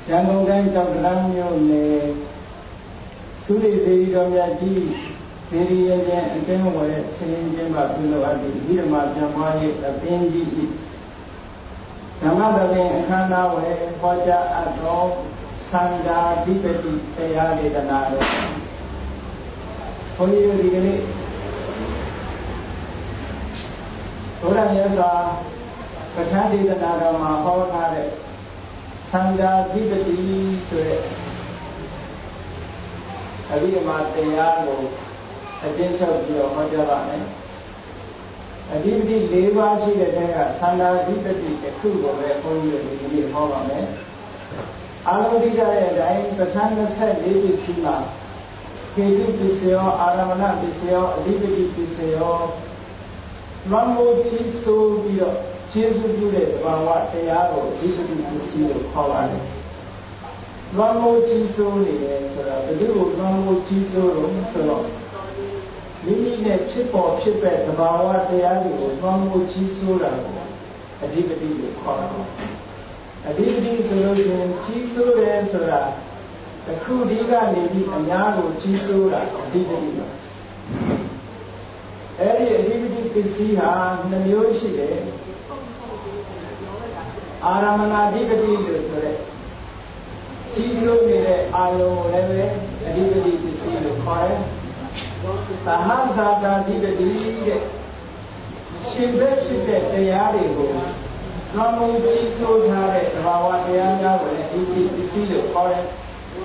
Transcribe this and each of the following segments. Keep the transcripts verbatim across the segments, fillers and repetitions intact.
ရန်ကုန်တိုင်းကျောက်တန်းမြို့နယ်သုရိစေရီတော်မြတ်ကြီးစေရီရကျင်အကျဉ်းဝယ်ဆင်းရင်ကျင်းပါပြုလုပ်အပ်သည့်ဤဓမ္မပြန်ပွားရေးအသင်းကြီး၏ဓမ္မသဘင်အခမ်းအနားဝယ်ဟောကြားအပ်သောသံဃာဓိပတိတရားဒေသနာတော်ဘုန်းကြီးတို့ဒီကနေ့ဘုရားမြတ်စွာပဋ္ဌာန်းဒေသနာတော်မှာဟောထားတဲ့သံဃာဓိပတိဆိုတဲ့အဘိဓမ္မာတရားကိုအကျဉ်းချုပ်ပြီးတော့ဟောကြားပါမယ်အဓိပတိ၄ပါးရှိတဲ့တဲကသံဃာဓိပတိတစ်ခုကိုပဲဘုန်းကြီးတို့ဒီနေ့ဟောပါမယ်အာလောတိကြရဲ့အတိုင်းပဋ္ဌာန်း၂၄ပစ္စည်းမှာခေတုပစ္စယောအာရမဏပစ္စယောအဓိပတိပစ္စယောလွန်မိုးကြီးဆိုပြီးတော့ကျေစုပြုတဲ့ဘာဝတရားကိုအဓိပတိပစ္စည်းလို့ခေါ်ပါတယ်လွန်မိုးကြီးဆိုနေတယ်ဆိုတာဘယ်လိုလွန်မိုးကြီးဆိုလို့ဆိုတော့မိမိနဲ့ဖြစ်ပေါ်ဖြစ်ပဲသဘာဝတရားတွေကိုလွန်မိုးကြီးဆိုတာကိုအဓိပတိလို့ခေါ်တာအဓိပတိဆိုလို့ရှိရင်ကြီးဆိုတယ်ဆိုတာအခုဒီကနေပြီးအများကိုကြီးဆိုတာအဓိပတိပါအဲ့ဒီအဓိပတိပစ္စည်းဟာနှမျိုးရှိတယ်အာရမဏအဓိပတိလို့ဆိုတဲ့ကြီးစိုးနေတဲ့အာယုံကိုလည်းပဲအဓိပတိပစ္စည်းလို့ခေါ်တယ်သဟဇာတာအဓိပတိတဲ့ရှင်ဘက်ဖြစ်တဲ့တရားတွေကိုလွန်မှုကြီးစိုးထားတဲ့သဘာဝတရားများကိုလည်းအဓိပတိပစ္စည်းလို့ခေါ်တယ်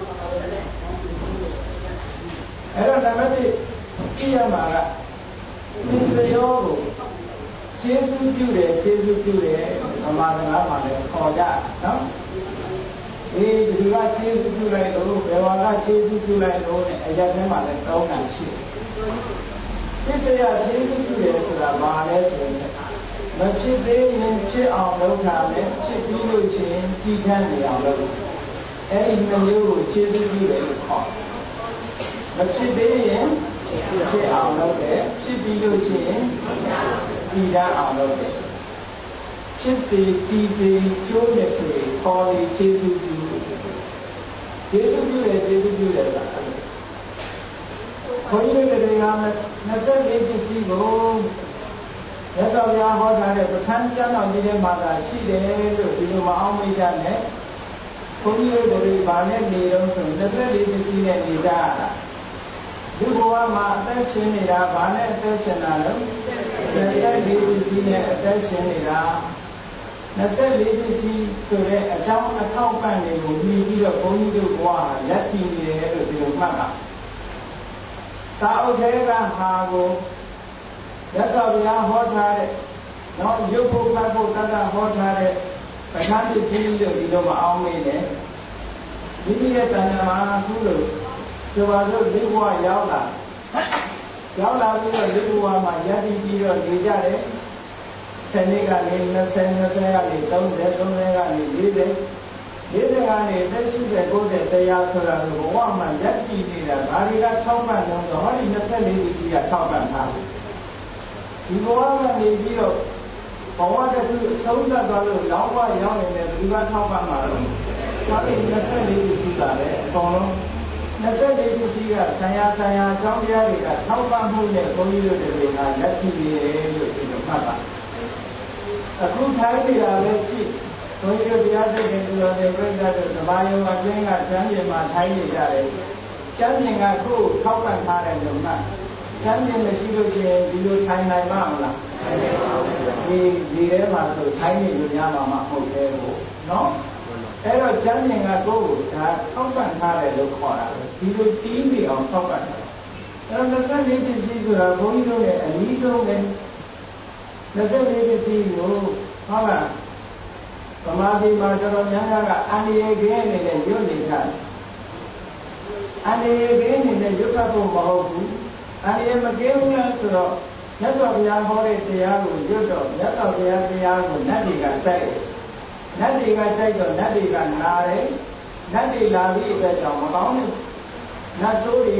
အဲ့တော့နံပါတ်တစ်ကြည့်ရမှာကသစ္စယောကိုကျေးဇူးပြုတယ်ကျေးဇူးပြုတယ်ဗမာစကားမှာလည်းခေါ်ကြနော်အေးဒီကကျေးဇူးပြုလိုက်လို့ဘယ်ဝါကကျေးဇူးပြုလိုက်လို့နဲ့အရက်ထဲမှာလည်းတောင်းတာရှိတယ်သစ္စယကျေးဇူးပြုတယ်ဆိုတာဘာလဲဆိုရင်မဖြစ်သေးရင်ဖြစ်အောင်လုပ်တာနဲ့ဖြစ်ပြီးလို့ရှိရင်ကြည်ထမ်းနေအောင်လုပ်အဲ့ဒီနှမျိုးကိုကျေးဇူးပြုတယ်လို့ခေါ်မဖြစ်သေးရင်ဖြစ်အောင်လုပ်တယ်ဖြစ်ပြီးလို့ရှိရင်ကြည်ထမ်းအောင်လုပ်တယ်ဖြစ်စေကြည်စေကျိုးနဲ့ဆိုရင်ခေါ်လေကျေးဇူးပြုကျေးဇူးပြုတယ်ကျေးဇူးပြုတယ်ဆိုတာဘုန်းကြီးတွေက၂၄ပစ္စည်းကိုရသော်ဗျာဟောထားတဲ့ပဋ္ဌာန်းကျမ်းတော်ကြီးထဲမှာသာရှိတယ်လို့ဒီလိုမအောင်မိကြနဲ့ဘုန်းကြီးတို့တွေဗာနဲ့နေတော့ဆို၂၄ပစ္စည်းနဲ့နေကြရတာဒီဘဝမှာအသက်ရှင်နေတာဗာနဲ့အသက်ရှင်တာလို့၂၄ပစ္စည်းနဲ့အသက်ရှင်နေတာ၂၄ပစ္စည်းဆိုတဲ့အကြောင်းအထောက်ပံ့တွေကိုမြည်ပြီးတော့ဘုန်းကြီးတို့ဘဝဟာလက်တည်နေတယ်လို့ဒီလိုမှတ်တာသာဥဒေကဟာကိုရသော်ဗျာဟောထားတဲ့နော်ရုပ်ဖို့ဖတ်ဖို့တတ်တာဟောထားတဲ့ပဋ္ဌာန်းပစ္စည်းလို့ဒီလိုမအောင်မေးနဲ့ဒီနည်းရဲ့တဏ္ဍာမှာအခုလို့ဆိုပါစို့ဒီဘဝရောက်လာရောက်လာပြီးတော့ဒီဘဝမှာယက်တည်ပြီးတော့နေကြတယ်ဆယ်နှစ်ကနေ၂၀ ၂၀ကနေ၃၀ ၃၀ကနေ၄၀ ၄၀ကနေ၈၀ ၉၀တရားဆိုတာကိုဘဝမှာယက်တည်နေတာဒါတွေကထောက်ပံ့တော့ဟောဒီ၂၄ပစ္စည်းကထောက်ပံ့ထားတယ်ဒီဘဝကနေပြီးတော့ဘဝတစ်ခုဆုံးသတ်သွားလို့လောင်းဘဝရောက်နေတယ်ဒီကထောက်ပံ့မှာတော့ဒါပေမဲ့၂၄ပစ္စည်းပါလေအကုန်လုံး၂၄ပစ္စည်းကဆံရဆံရအကြောင်းတရားတွေကထောက်ပံ့မှုနဲ့ဘုန်းကြီးတို့တွေကလက်ရှိနေတယ်လို့ဒီလိုမှတ်ပါအခုထိုင်းနေတာလည်းရှိဘုန်းကြီးတို့တရားစိတ်တွေတော်တယ်ပြိဿတို့သမာယုံအတွင်းကကျမ်းပြင်မှာထိုင်းနေကြတယ်ကျမ်းပြင်ကခုထောက်ပံ့ထားတယ်လို့မှတ်ကျမ်းပြင်မရှိလို့ရှိရင်ဒီလိုထိုင်နိုင်မှာမလားဒီဒီထဲမှာဆိုထိုင်နေလို့ရမှာမဟုတ်သေးဘူးနော်အဲ့တော့ကျမ်းပြင်ကကိုယ်ကိုဒါထောက်ပံ့ထားတယ်လို့ခေါ်တာဒီလိုတီးပြီးအောင်ထောက်ပံ့တယ်အဲ့တော့၂၄ပစ္စည်းဆိုတာဘုန်းကြီးတို့ရဲ့အနည်းဆုံးပဲ၂၄ပစ္စည်းကိုဟုတ်လားဗမာပြည်မှာတော်တော်များများကအန္တရာယ်ကင်းနေတဲ့ရွတ်နေကြတယ်အန္တရာယ်ကင်းနေတဲ့ရွတ်ဖတ်ဖို့မဟုတ်ဘူးအန္တရာယ်မကင်းဘူးလားဆိုတော့မြတ်စွာဘုရားဟောတဲ့တရားကိုရွတ်တော့မြတ်စွာဘုရားတရားကိုနတ်တွေကတိုက်တယ်နတ်တွေကတိုက်တော့နတ်တွေကနာတယ်နတ်တွေလာပြီးအတွက်ကြောင့်မကောင်းဘူးနတ်ဆိုးတွေ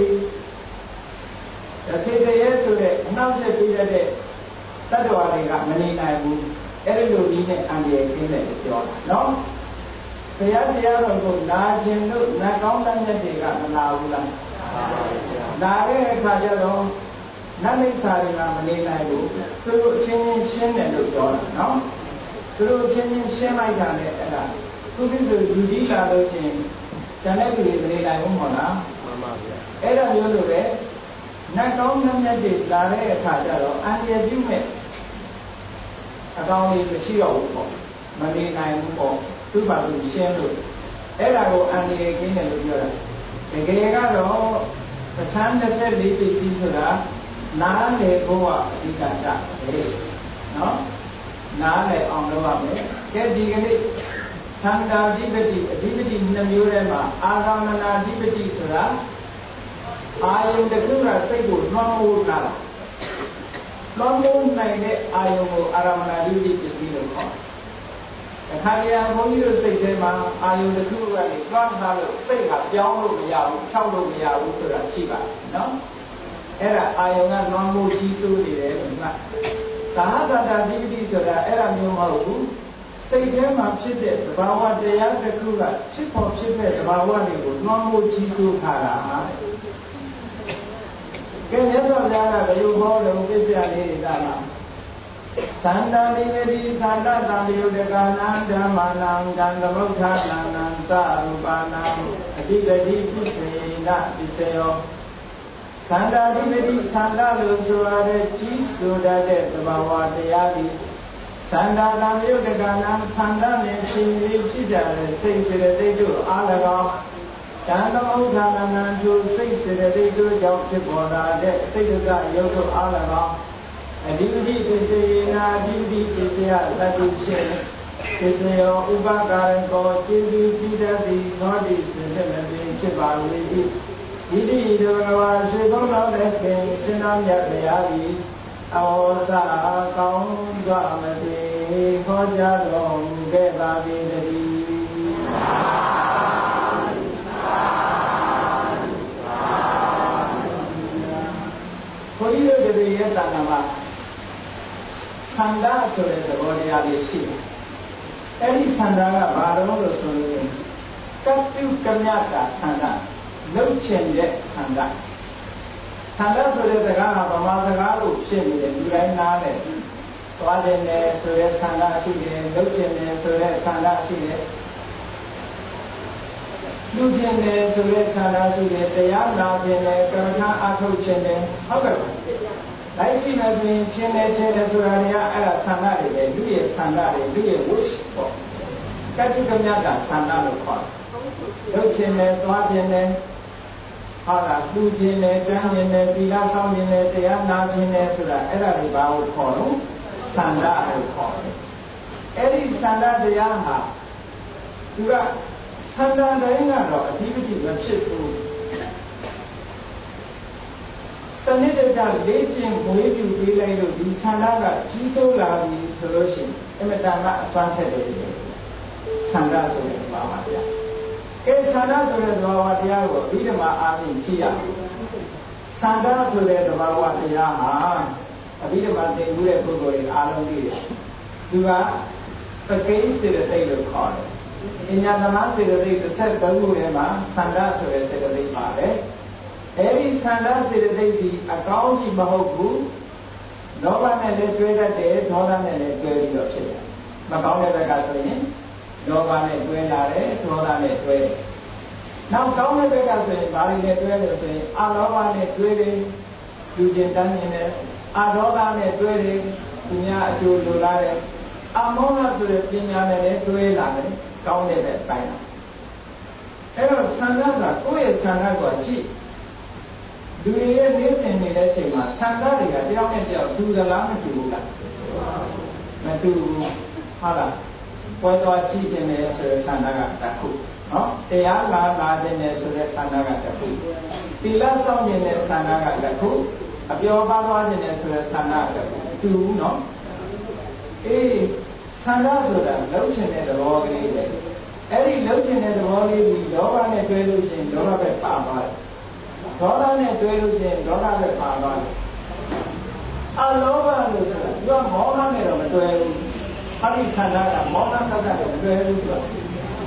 သေတရေဆိုတဲ့အနောက်ကျပြည့်တဲ့တတ္တဝါတွေကမနေနိုင်ဘူးအဲ့ဒီလိုနည်းနဲ့အန္တရာယ်ကင်းတယ်ပြောတာနော်ဘုရားတရားတော်ကိုနာကျင်လို့နတ်ကောင်းတတ်တဲ့တွေကမနာဘူးလားနာတဲ့အခါကျတော့နတ်လိပ်စာတွေကမနေနိုင်ဘူးသူတို့အချင်းချင်းရှင်းတယ်လို့ပြောတာနော်သူတို့အချင်းချင်းရှင်းလိုက်တာနဲ့အဲ့ဒါသူတို့ဆိုလူကြီးလာလို့ချင်းတန်တဲ့လူတွေမနေနိုင်ဘူးမဟုတ်လားမှန်ပါဗျာအဲ့ဒါမျိုးလိုပဲနတ်ကောင်းတတ်တဲ့တွေလာတဲ့အခါကျတော့အန္တရာယ်ပြုမဲ့အကောင်းကြီးမရှိတော့ဘူးပေါ့မနေနိုင်ဘူးပေါ့သူ့ဘာလို့ရှင်းလို့အဲ့ဒါကိုအန္တရာယ်ကင်းတယ်လို့ပြောတာတကယ်ကတော့ပဋ္ဌာန်း၂၄ပစ္စည်းဆိုတာနားလေဖို့ကအဓိကတာပဲနော်နားလေအောင်လုပ်ရမယ်ကဲဒီကနေ့သန္တာဓိပတိအဓိပတိနှမျိုးထဲမှာအာဂမနာဓိပတိဆိုတာအာယုန်တစ်ခုကစိတ်ကိုလွှမ်းမိုးတာလွှမ်းမိုးနိုင်တဲ့အာယုန်ကိုအာရမဏဓိပတိပစ္စည်းလို့ခေါ်တယ်အခါကျရင်ဘုန်းကြီးတို့စိတ်ထဲမှာအာယုန်တစ်ခုကနေလွှမ်းထားလို့စိတ်ကပြောင်းလို့မရဘူးဖြောက်လို့မရဘူးဆိုတာရှိပါတယ်နော်အဲ့ဒါအာယုံကလွန်မှုကြီးစိုးနေတယ်လို့မှတ်သာဟတတာဓိပတိဆိုတာအဲ့ဒါမျိုးမဟုတ်ဘူးစိတ်ထဲမှာဖြစ်တဲ့သဘာဝတရားတစ်ခုကဖြစ်ပေါ်ဖြစ်တဲ့သဘာဝတွေကိုလွန်မှုကြီးစိုးထားတာကဲမြတ်စွာဘုရားကဘယ်လိုဟောလို့ပြည့်စရာလေးတွေဒါမှသန္တာလိဝတိသန္တာတံယုတကနာဓမ္မနာကံသမုဋ္ဌာနံသရူပနာအတိပတိပစ္စေနပစ္စယောသန္တာဓိပတိသန္တာလို့ဆိုရတဲ့ကြီးဆိုတတ်တဲ့သဘာဝတရားဒီသန္တာတံယုတကနာသန္တာနဲ့ရှင်ပြီးဖြစ်ကြတဲ့စိတ်စေတသိက်တို့အား၎င်းကံသမုဋ္ဌာနံတို့စိတ်စေတသိက်တို့ကြောင့်ဖြစ်ပေါ်လာတဲ့စိတ်ကရုပ်တို့အား၎င်းအဓိပတိပစ္စေနာအဓိပတိပစ္စယသတ္တိဖြစ်ပစ္စယောဥပကာရကောကျေစုပြုတတ်သည်သောတိစေတမတိဖြစ်ပါလေ၏ဒီတိဒေဝဝါရှိဘုံတော်တဲ့ခင်ရှင်တော်မြတ်ဗျာသည်အဝေါစာကောင်းကြမတိခေါ်ကြတော်မူခဲ့ပါ၏တည်းဘုန်းကြီးတို့တွေရဲ့တဏ္ဍာမှာသန္တာဆိုတဲ့သဘောတရားလေးရှိတယ်။အဲဒီသန္တာကဘာလို့လို့ဆိုရင်ကတ္တုကမြတာသန္တာလှုပ်ချင်တဲ့သန္တာသန္တာဆိုတဲ့စကားကဗမာစကားလို့ဖြစ်နေတယ်ဒီတိုင်းနားတယ်သွားတယ်နဲ့ဆိုတဲ့သန္တာရှိတယ်လှုပ်ချင်တယ်ဆိုတဲ့သန္တာရှိတယ်လူကျင်တယ်ဆိုတဲ့သန္တာရှိတယ်တရားနာကျင်တယ်ကမ္မထာအထုတ်ကျင်တယ်ဟုတ်ကဲ့လိုက်ကြည့်မယ်ဆိုရင်ချင်းတယ်ချင်းတယ်ဆိုတာတွေကအဲ့ဒါသန္တာတွေပဲလူရဲ့သန္တာတွေလူရဲ့ wish ပေါ့ကတ္တိကမြတ်ကသန္တာလို့ခေါ်တယ်လှုပ်ချင်တယ်သွားချင်တယ်ဟာလားလူကျင်တယ်တန်းကျင်တယ်သီလဆောင်ကျင်တယ်တရားနာကျင်တယ်ဆိုတာအဲ့ဒါတွေဘာကိုခေါ်လို့သန္တာလို့ခေါ်တယ်အဲ့ဒီသန္တာတရားဟာသူကသန္တာတိုင်းကတော့အဓိပတိမဖြစ်ဘူးစနစ်တကျလေ့ကျင့်မွေးပြုပေးလိုက်လို့ဒီသန္တာကကြီးစိုးလာပြီဆိုလို့ရှိရင်အမတန်မှအစွမ်းထက်တယ်သန္တာဆိုတဲ့ဘာမှတရားကဲသန္တာဆိုတဲ့သဘာဝတရားကိုအဘိဓမ္မာအားဖြင့်ကြည့်ရအောင်သန္တာဆိုတဲ့သဘာဝတရားဟာအဘိဓမ္မာသင်ယူတဲ့ပုဂ္ဂိုလ်တွေအားလုံးသိတယ်သူကပကိန်းစေတသိက်လို့ခေါ်တယ်အညာသမားစေတသိက်တစ်ဆက်သုံးခုထဲမှာသန္တာဆိုတဲ့စေတသိက်ပါတယ်အဲဒီသန္တာစေတသိက်ဒီအကောင်းကြီးမဟုတ်ဘူးလောဘနဲ့လည်းတွဲတတ်တယ်ဒေါသနဲ့လည်းတွဲပြီးတော့ဖြစ်တယ်မကောင်းတဲ့ဘက်ကဆိုရင်လောဘနဲ့တွဲလာတယ်ဒေါသနဲ့တွဲတယ်နောက်ကောင်းတဲ့ဘက်ကဆိုရင်ဘာတွေနဲ့တွဲလဲဆိုရင်အလောဘနဲ့တွဲတယ်လူကျင်တန်းနေတယ်အဒေါသနဲ့တွဲတယ်သူများအကျိုးလိုလားတယ်အမောဟဆိုတဲ့ပညာနဲ့လည်းတွဲလာတယ်ကောင်းတဲ့ဘက်ပိုင်းလာအဲ့တော့သန္တာကကိုယ့်ရဲ့သန္တာကိုကြည့်လူတွေရဲ့နေစဉ်နေတဲ့ချိန်မှာသန္တာတွေကတယောက်နဲ့တယောက်တူသလားမတူဘူးလားမတူဘူးဟုတ်လားပွဲတော်ကြည့်ခြင်းနဲ့ဆိုတဲ့သန္တာကတစ်ခုနော်တရားလာလာခြင်းနဲ့ဆိုတဲ့သန္တာကတစ်ခုသီလဆောင်ခြင်းနဲ့သန္တာကတစ်ခုအပျော်ပါးသွားခြင်းနဲ့ဆိုတဲ့သန္တာကတစ်ခုတူဘူးနော်အေးသန္တာဆိုတာလှုပ်ခြင်းတဲ့သဘောကလေးပဲအဲ့ဒီလှုပ်ခြင်းတဲ့သဘောလေးကြီးလောဘနဲ့တွဲလို့ရှိရင်လောဘပဲပါသွားတယ်ဒေါသနဲ့တွဲလို့ရှိရင်ဒေါသပဲပါသွားတယ်အလောဘလို့ဆိုတာသူကမောဟနဲ့တော့မတွဲဘူးဟာဒီခန္ဓာကမောဟသတ္တနဲ့မတွဲဘူးသူက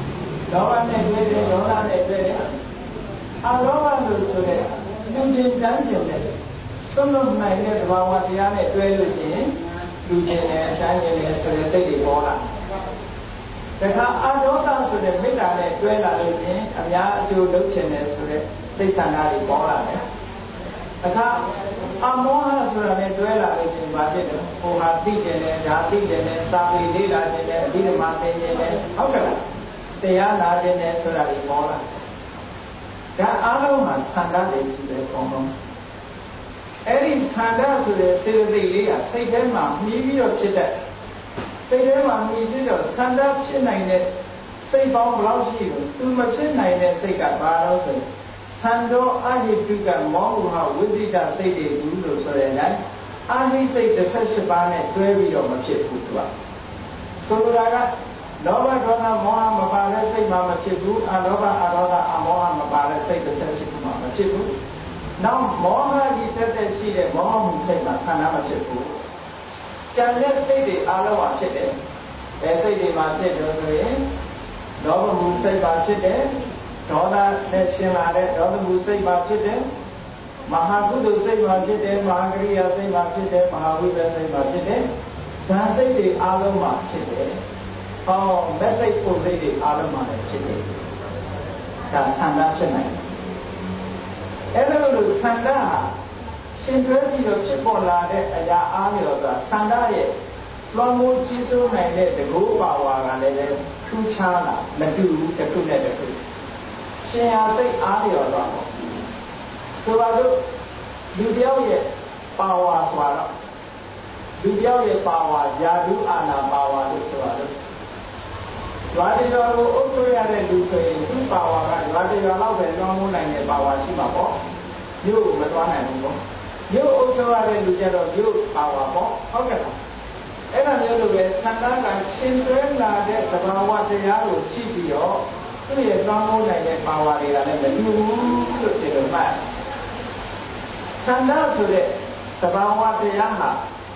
လောဘနဲ့တွေ့တယ်ဒေါသနဲ့တွေ့တယ်အလောဘလို့ဆိုတဲ့လူချင်းတန်းကျင်တဲ့သုံးလုံးနိုင်တဲ့သဘာဝတရားနဲ့တွဲလို့ရှိရင်လူချင်းနဲ့အတန်းကျင်တဲ့ဆိုတဲ့စိတ်တွေပေါ်လာတခါအဒေါသဆိုတဲ့မေတ္တာနဲ့တွဲလာလို့ရှိရင်အများအကျိုးလုပ်ချင်တယ်ဆိုတဲ့စိတ်ဆန္ဒတွေပေါ်လာတယ်တခါအမောဟဆိုတာနဲ့တွဲလာလို့ရှိရင်ဘာဖြစ်လဲဟိုဟာသိကျင်တယ်ဒါသိကျင်တယ်စာပေလေ့လာကျင်တယ်အဓိဓမ္မသိကျင်တယ်ဟုတ်ကဲ့လားတရားနာကျင်တယ်ဆိုတာတွေပေါ်လာဒါအားလုံးမှာဆန္ဒတွေရှိတယ်ပုံလုံးအဲ့ဒီဆန္ဒဆိုတဲ့စေတသိက်လေးကစိတ်ထဲမှာမြည်ပြီးတော့ဖြစ်တဲ့စိတ်ထဲမှာမြည်ပြီးတော့ဆန္ဒဖြစ်နိုင်တဲ့စိတ်ပေါင်းဘယ်လောက်ရှိလို့သူမဖြစ်နိုင်တဲ့စိတ်ကဘာလို့ဆိုသံတော်အဟိတုကမောဟဝိဇိတစိတ်တွေဘူးလို့ဆိုတဲ့นั้นအာဟိစိတ်တစ်ဆက်ရှိပါနဲ့တွဲပြီးတော့မဖြစ်ဘူးသူကဆိုလိုတာကလောဘဒေါသမောဟမပါတဲ့စိတ်မှမဖြစ်ဘူးအလောဘအဒေါသအမောဟမပါတဲ့စိတ်တစ်ဆက်ရှိမှမဖြစ်ဘူးနောက်မောဟကြီးတက်တက်ရှိတဲ့မောဟမှုစိတ်မှဆန္ဒမဖြစ်ဘူးကြံတဲ့စိတ်တွေအလုံးဝဖြစ်တယ်ဘယ်စိတ်တွေမှဖြစ်တယ်ဆိုရင်လောဘမှုစိတ်မှဖြစ်တယ်ဒေါသနဲ့ရှင်လာတဲ့ဒေါသမှုစိတ်မှဖြစ်တယ်မဟာကုသိုလ်စိတ်မှဖြစ်တယ်မဟာကရိယာစိတ်မှဖြစ်တယ်မဟာဝိပဿနာစိတ်မှဖြစ်တယ်ဇာစိတ်တွေအလုံးမှဖြစ်တယ်ဟောမက်စိတ်ပုံစိတ်တွေအလုံးမှလည်းဖြစ်တယ်ဒါဆန္ဒဖြစ်နိုင်တယ်အဲ့လိုလိုဆန္ဒဟာရှင်တွဲပြီးတော့ဖြစ်ပေါ်လာတဲ့အရာအားလျော်စွာဆန္ဒရဲ့လွန်မိုးကြီးစိုးနိုင်တဲ့တကူပါဝါကလည်းထူးခြားလာမတူဘူးတစ်ခုနဲ့တစ်ခုရှင်ဟာစိတ်အားလျော်သွားပေါ့ဆိုပါစို့လူတယောက်ရဲ့ပါဝါဆိုတော့လူတယောက်ရဲ့ပါဝါယာတုအာနာပါဝါလို့ဆိုတော့ရွာတရွာကိုအုပ်ချုပ်ရတဲ့လူဆိုရင်သူ့ပါဝါကရွာတရွာလောက်ပဲလွန်မိုးနိုင်တဲ့ပါဝါရှိမှာပေါ့မြို့ကိုမသွားနိုင်ဘူးပေါ့မြို့အုပ်ချုပ်ရတဲ့လူကြတော့မြို့ပါဝါပေါ့ဟုတ်ကဲ့လားအဲ့ဒါမျိုးလိုပဲဆန္ဒကရှင်သွဲလာတဲ့သဘာဝတရားကိုရှိပြီးတော့သူ့ရဲ့လွန်မိုးနိုင်တဲ့ပါဝါတွေကလည်းမတူဘူးလို့ပြောလို့မှဆန္ဒဆိုတဲ့သဘာဝတရားဟာ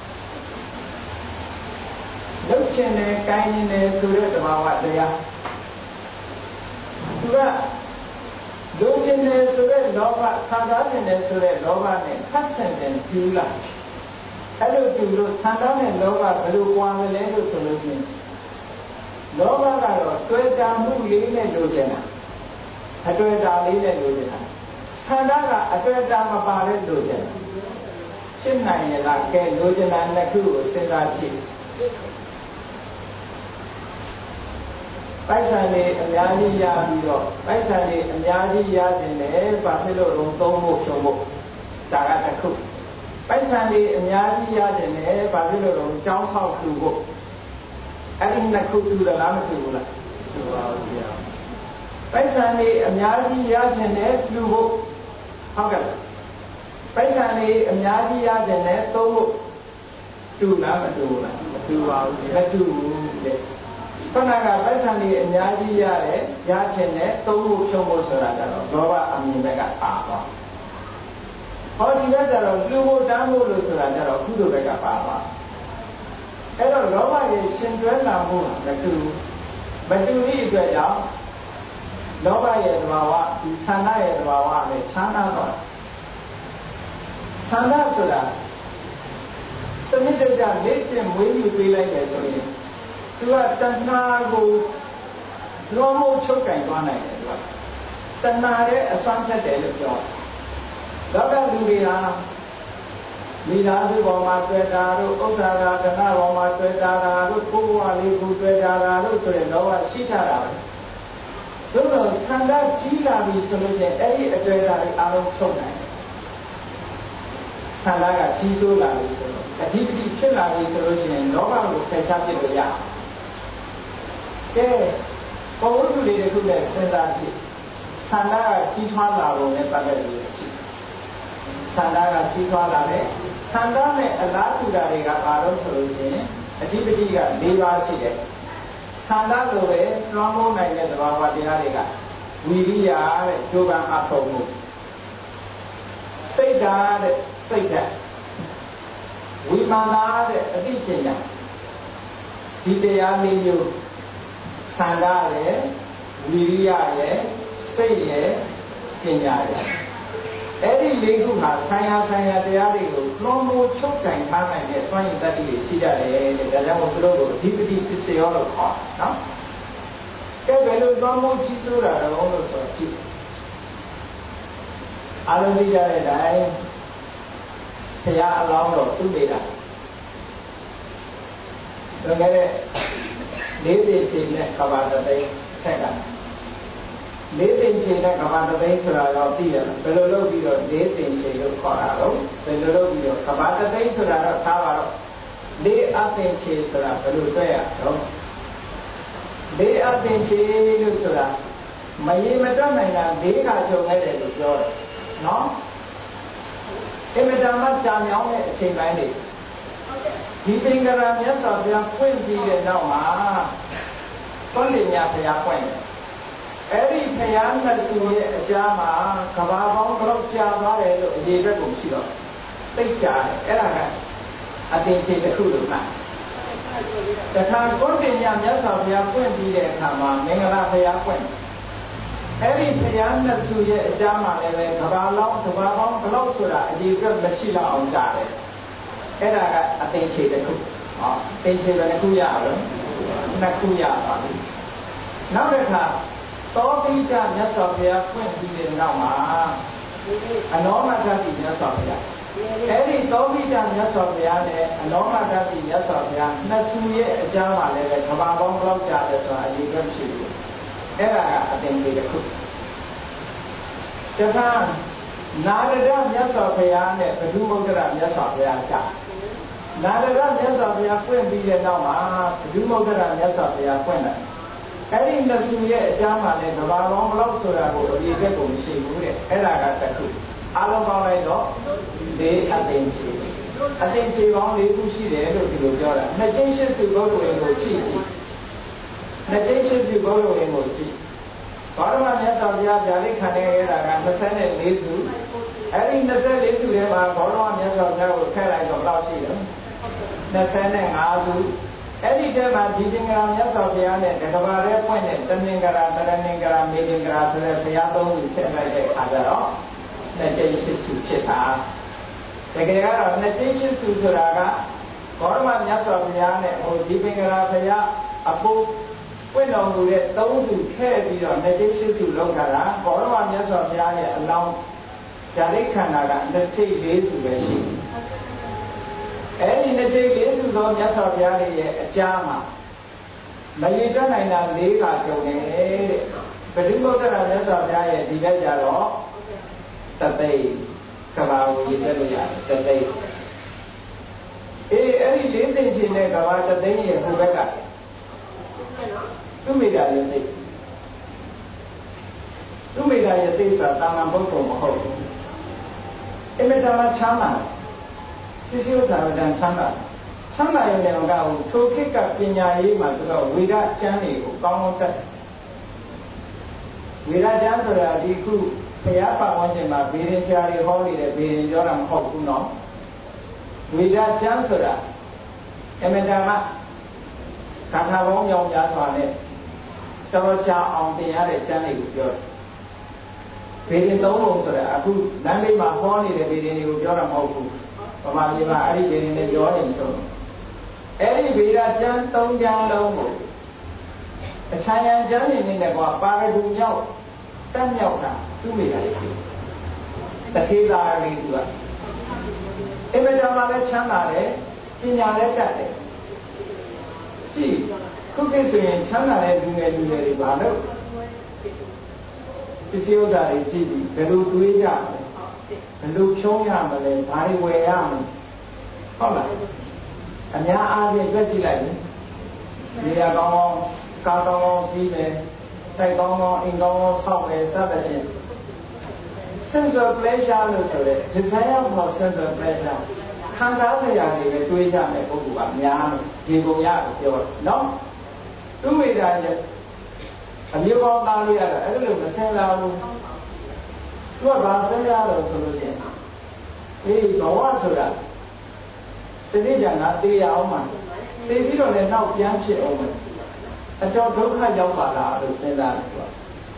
လုတ်ချင်တယ်၊ကိုင်းနေတယ်ဆိုတဲ့သဘာဝတရားသူကလုတ်ချင်တယ်ဆိုတဲ့လောဘခံစားနေတယ်ဆိုတဲ့လောဘနဲ့ဖတ်ဆင်တယ်ကျူးလာအဲ့လိုကျူးလို့ဆန္ဒနဲ့လောဘဘယ်လိုကွာမလဲလို့ဆိုလို့ရှိရင်လောဘကတော့တွေ့တာမှုလေးနဲ့လိုချင်တာအတွေ့တာလေးနဲ့လိုချင်တာဆန္ဒကအတွေ့တာမပါတဲ့လိုချင်တာဖြစ်နိုင်ရလားကဲလိုချင်တာနှစ်ခုကိုစဉ်းစားကြည့်ပိုက်ဆံလေးအများကြီးရပြီးတော့ပိုက်ဆံလေးအများကြီးရခြင်းနဲ့ဘာဖြစ်လို့လုံးသုံးဖို့ဖြုံဖို့ဒါကတစ်ခုပိုက်ဆံလေးအများကြီးရခြင်းနဲ့ဘာဖြစ်လို့လုံးကြောင်းဆောက်ထူဖို့အဲ့ဒီနှစ်ခုတူတယ်လားမတူဘူးလားတူပါဘူးဗျာပိုက်ဆံလေးအများကြီးရခြင်းနဲ့ဖြူဖို့ဟုတ်ကဲ့ပိုက်ဆံလေးအများကြီးရခြင်းနဲ့သုံးဖို့တူလားမတူဘူးလားမတူပါဘူးဗျာမတူဘူးလေခဏကပိုက်ဆံလေးအများကြီးရတယ်ရခြင်းနဲ့သုံးဖို့ဖြုံးဖို့ဆိုတာကြတော့လောဘအမြင်ဘက်ကပါသွားဟောဒီဘက်ကျတော့လူဖို့တန်းဖို့လို့ဆိုတာကြတော့ကုသိုလ်ဘက်ကပါသွားအဲ့တော့လောဘရဲ့ရှင်တွဲလာမှုမတူမတူဤအတွက်ကြောင့်လောဘရဲ့သဘာဝဒီဆန္ဒရဲ့သဘာဝနဲ့ခြားနာတော့ဆန္ဒဆိုတာစနစ်တကျလေ့ကျင့်မွေးမြူပေးလိုက်တယ်ဆိုရင်သူကတဏှာကိုလွန်မိုးချုပ်ကင်သွားနိုင်တယ်သူကတဏှာရဲ့အစွမ်းဖြတ်တယ်လို့ပြောလောကလူတွေဟာမိသားစုပေါ်မှာတွေ့တာတို့ဥစ္စာကတဏှာပေါ်မှာတွေ့တာတို့ကိုယ်ဘဝလေးကိုတွေ့တာတို့ဆိုရင်တော့ရှိကြတာပဲတို့တော့ဆန္ဒကြီးလာပြီဆိုလို့ချင်းအဲ့ဒီအတွေ့အကြုံတွေအားလုံးချုပ်နိုင်တယ်ဆန္ဒကကြီးစိုးလာပြီဆိုတော့အဓိပတိဖြစ်လာပြီဆိုလို့ချင်းလောဘကိုဖယ်ရှားပြစ်လို့ရကဲဘဝတူလေးတစ်ခုနဲ့စဉ်းစားကြည့်ဆန္ဒကကြီးထွားလာပုံနဲ့ပတ်သက်ပြီးကြည့်ဆန္ဒကကြီးထွားလာတယ်ဆန္ဒနဲ့အလားတူတာတွေကဘာလို့ဆိုလို့ရှိရင်အဓိပတိက၄ပါးရှိတယ်ဆန္ဒလိုပဲလွှမ်းမိုးနိုင်တဲ့သဘာဝတရားတွေကဝီရိယတဲ့ကြိုးပမ်းအထောက်မှုစိတ်ဓာတ်တဲ့စိတ်ဓာတ်ဝိမာနာတဲ့အသိပညာဒီတရားလေးမျိုးဆန္ဒလည်းဝိရိယရဲ့စိတ်ရဲ့ပညာရဲ့အဲ့ဒီလေးခုဟာဆိုင်ရာဆိုင်ရာတရားတွေကိုလွန်မိုးချုပ်ကင်ထားနိုင်တဲ့စွမ်းရည်တတ္တိတွေရှိကြတယ်တဲ့ဒါကြောင့်မို့သူတို့ကိုအဓိပတိပစ္စယောလို့ခေါ်တယ်နော်ကဲဘယ်လိုလွန်မိုးကြီးစိုးတာတော့လို့ဆိုကြည့်အားလုံးသိကြတဲ့အတိုင်းဘုရားအလောင်းတော်သူ့နေတာလွန်ခဲ့တဲ့လေးသိန်းချိန်နဲ့ကဘာတသိန်းထက်ကလေးသိန်းချိန်နဲ့ကဘာတသိန်းဆိုတာတော့သိရလားဘယ်လိုလုပ်ပြီးတော့လေးသိန်းချိန်လို့ခေါ်တာတော့ဘယ်လိုလုပ်ပြီးတော့ကဘာတသိန်းဆိုတာတော့ထားပါတော့လေးအသိန်းချိန်ဆိုတာဘယ်လိုတွေ့ရတော့လေးအသိန်းချိန်လို့ဆိုတာမရေမတွက်နိုင်တာလေးခါကြုံရတယ်လို့ပြောတယ်နော်အင်မတန်မှကြာမြောင်းတဲ့အချိန်ပိုင်းတွေဒီသင်္ကရာမြတ်စွာဘုရားဖွင့်ပြီးတဲ့နောက်မှာသွန်လင်ညာဘုရားဖွင့်တယ်အဲ့ဒီဘုရားနှစ်ဆူရဲ့အကြားမှာကဘာပေါင်းတော့ကြာသွားတယ်လို့အရေးအတွက်ကိုရှိတော့သိကြတယ်အဲ့ဒါကအတင်ချိန်တစ်ခုလို့မှတ်တခါသွန်လင်ညာမြတ်စွာဘုရားဖွင့်ပြီးတဲ့အခါမှာမင်္ဂလာဘုရားဖွင့်အဲ့ဒီဘုရားနှစ်ဆူရဲ့အကြားမှာလည်းပဲကဘာလောင်းကဘာပေါင်းဘလောက်ဆိုတာအရေးအတွက်မရှိတော့အောင်ကြားတယ်အဲ့ဒါကအသိချေတစ်ခုဟောသိချေဘယ်နှခုရအောင်နှစ်ခုရပါပြီနောက်တစ်ခါသောပိဋကမြတ်စွာဘုရားဖွင့်ပြီးတဲ့နောက်မှာအနောမတ္တိမြတ်စွာဘုရားအဲ့ဒီသောပိဋကမြတ်စွာဘုရားနဲ့အနောမတ္တိမြတ်စွာဘုရားနှစ်ခုရဲ့အကြောင်းမှာလည်းပဲကဘာပေါင်းဘလောက်ကြာတယ်ဆိုတာအရေးအတွက်ရှိတယ်အဲ့ဒါကအသိချေတစ်ခုတခါနာရဒမြတ်စွာဘုရားနဲ့ဘုဒ္ဓမုဒ္ဒရာမြတ်စွာဘုရားကြာနာရဒမြတ်စွာဘုရားဖွင့်ပြီးတဲ့နောက်မှာဘုဒ္ဓမုဒ္ဒရာမြတ်စွာဘုရားဖွင့်တယ်အဲ့ဒီနှစ်ဆူရဲ့အကြောင်းမှလည်းကဘာပေါင်းဘလောက်ဆိုတာကိုအပြည့်အစုံကိုမရှိဘူးတဲ့အဲ့ဒါကတစ်ခုအားလုံးပေါင်းလိုက်တော့လေးအသိချေအသိချေပေါင်းလေးခုရှိတယ်လို့ဒီလိုပြောတာနှစ်ကျင်းရှစ်စုဘုဒ္ဓဝင်ကိုကြည့်ကြည့်နှစ်ကျင်းရှစ်စုဘုဒ္ဓဝင်ကိုကြည့်ဘာမှမြတ်စွာဘုရားဗျာဒိတ်ခံနေရတာက၂၄စုအဲ့ဒီ၂၄စုထဲမှာဘောဓမြတ်စွာဘုရားကိုထည့်လိုက်တော့ဘယ်လောက်ရှိလဲ၂၅စုအဲ့ဒီထဲမှာဒီသင်္ကရာမြတ်စွာဘုရားနဲ့တကဘာရဲဖွင့်တဲ့တမင်္ဂရာတရဏင်္ဂရာမေသင်္ဂရာဆိုတဲ့ဘုရားသုံးခုထည့်လိုက်တဲ့အခါကျတော့နှစ်ကျင်းရှစ်စုဖြစ်တာတကယ်ကတော့နှစ်ကျင်းရှစ်စုဆိုတာကဘောဓမြတ်စွာဘုရားနဲ့ဟိုဒီသင်္ကရာဘုရားအဖို့ပွင့်တော်မူတဲ့သုံးစုထည့်ပြီးတော့နှစ်ကျင်းရှစ်စုလောက်တာကဘောဓမြတ်စွာဘုရားရဲ့အလောင်းဓာတိခန္ဓာကနှစ်ထိပ်လေးစုပဲရှိတယ်အဲ့ဒီနှစ်ထိပ်လေးစုသောမြတ်စွာဘုရားရဲ့အကြားမှာမရေတွက်နိုင်တာလေးကကြုံတယ်တဲ့ပฏิဘုဒ္ဓရာမြတ်စွာဘုရားရဲ့ဒီဘက်ကျတော့တသိကဘာကိုရေတွက်လို့ရတယ်တသိအေးအဲ့ဒီလေးသိင်ချင်းနဲ့ကဘာတသိရဲ့ဟိုဘက်ကသူမိတာရဲ့သိသူမိတာရဲ့သိဆိုတာတာမန်ပုဂ္ဂိုလ်မဟုတ်ဘူးအမေတမချမ်းသာပစ္စည်းဥစ္စာတန်ချမ်းသာချမ်းသာရုံနဲ့တော့ကထိုခေတ်ကပညာရေးမှာသူကဝေဒကျမ်းတွေကိုကောင်းကောင်းတတ်ဝေဒကျမ်းဆိုတာဒီခုဘုရားပါဝင်ခြင်းမှာဗေဒင်ဆရာတွေဟောနေတဲ့ဗေဒင်ပြောတာမဟုတ်ဘူးနော်ဝေဒကျမ်းဆိုတာအမေတမခန္ဓာပေါင်းမြောင်များစွာနဲ့တော်ကြာအောင်သင်ရတဲ့ကျမ်းတွေကိုပြောတယ်ဗေဒင်သုံးပုံဆိုတာအခုလမ်းလေးမှာဟောနေတဲ့ဗေဒင်တွေကိုပြောတာမဟုတ်ဘူးဗမာပြည်မှာအဲ့ဒီဗေဒင်တွေပြောနေဆိုအဲ့ဒီဗေဒကျမ်းသုံးကျမ်းလုံးကိုအချမ်းရံကျမ်းနေနဲ့ကွာပါရဂူမြောက်တက်မြောက်တာသူ့မိတာလေးတခေသာလေးသူကအမေတော်မှာလည်းချမ်းသာတယ်ပညာလည်းတတ်တယ်ကြည့်ခုကိဆိုရင်ချမ်းသာတဲ့လူငယ်လူငယ်တွေပါလို့ပစ္စည်းဥစ္စာတွေကြည့်ပြီးဘယ်လိုတွေးကြမလဲဘယ်လိုဖြုံးရမလဲဘာတွေဝယ်ရမလဲဟုတ်လားအများအားဖြင့်ကြည့်ကြည့်လိုက်နေရာကောင်းကောင်းကားကောင်းကောင်းစီးမယ်တိုက်ကောင်းကောင်းအိမ်ကောင်းကောင်းဆောက်မယ်စသဖြင့် sense of pleasure လို့ဆိုတဲ့ desire for sense of pleasure ခံစားစရာတွေပဲတွေးကြမယ်ပုဂ္ဂိုလ်ကများတယ်ဒီပုံရကိုပြောတယ်နော်သူမိတာရဲ့အမျိုးကောင်းသားလို့ရတာအဲ့လိုမစင်လာဘူးသူကဘာစင်ရတော့ဆိုလို့ရှိရင်အေးဘဝဆိုတာတတိယကတေးရအောင်မှာတေးပြီးတော့လည်းနောက်ပြန်ဖြစ်အောင်မယ်အအတော်ဒုက္ခရောက်ပါလားလို့စဉ်းစားတယ်ကွာ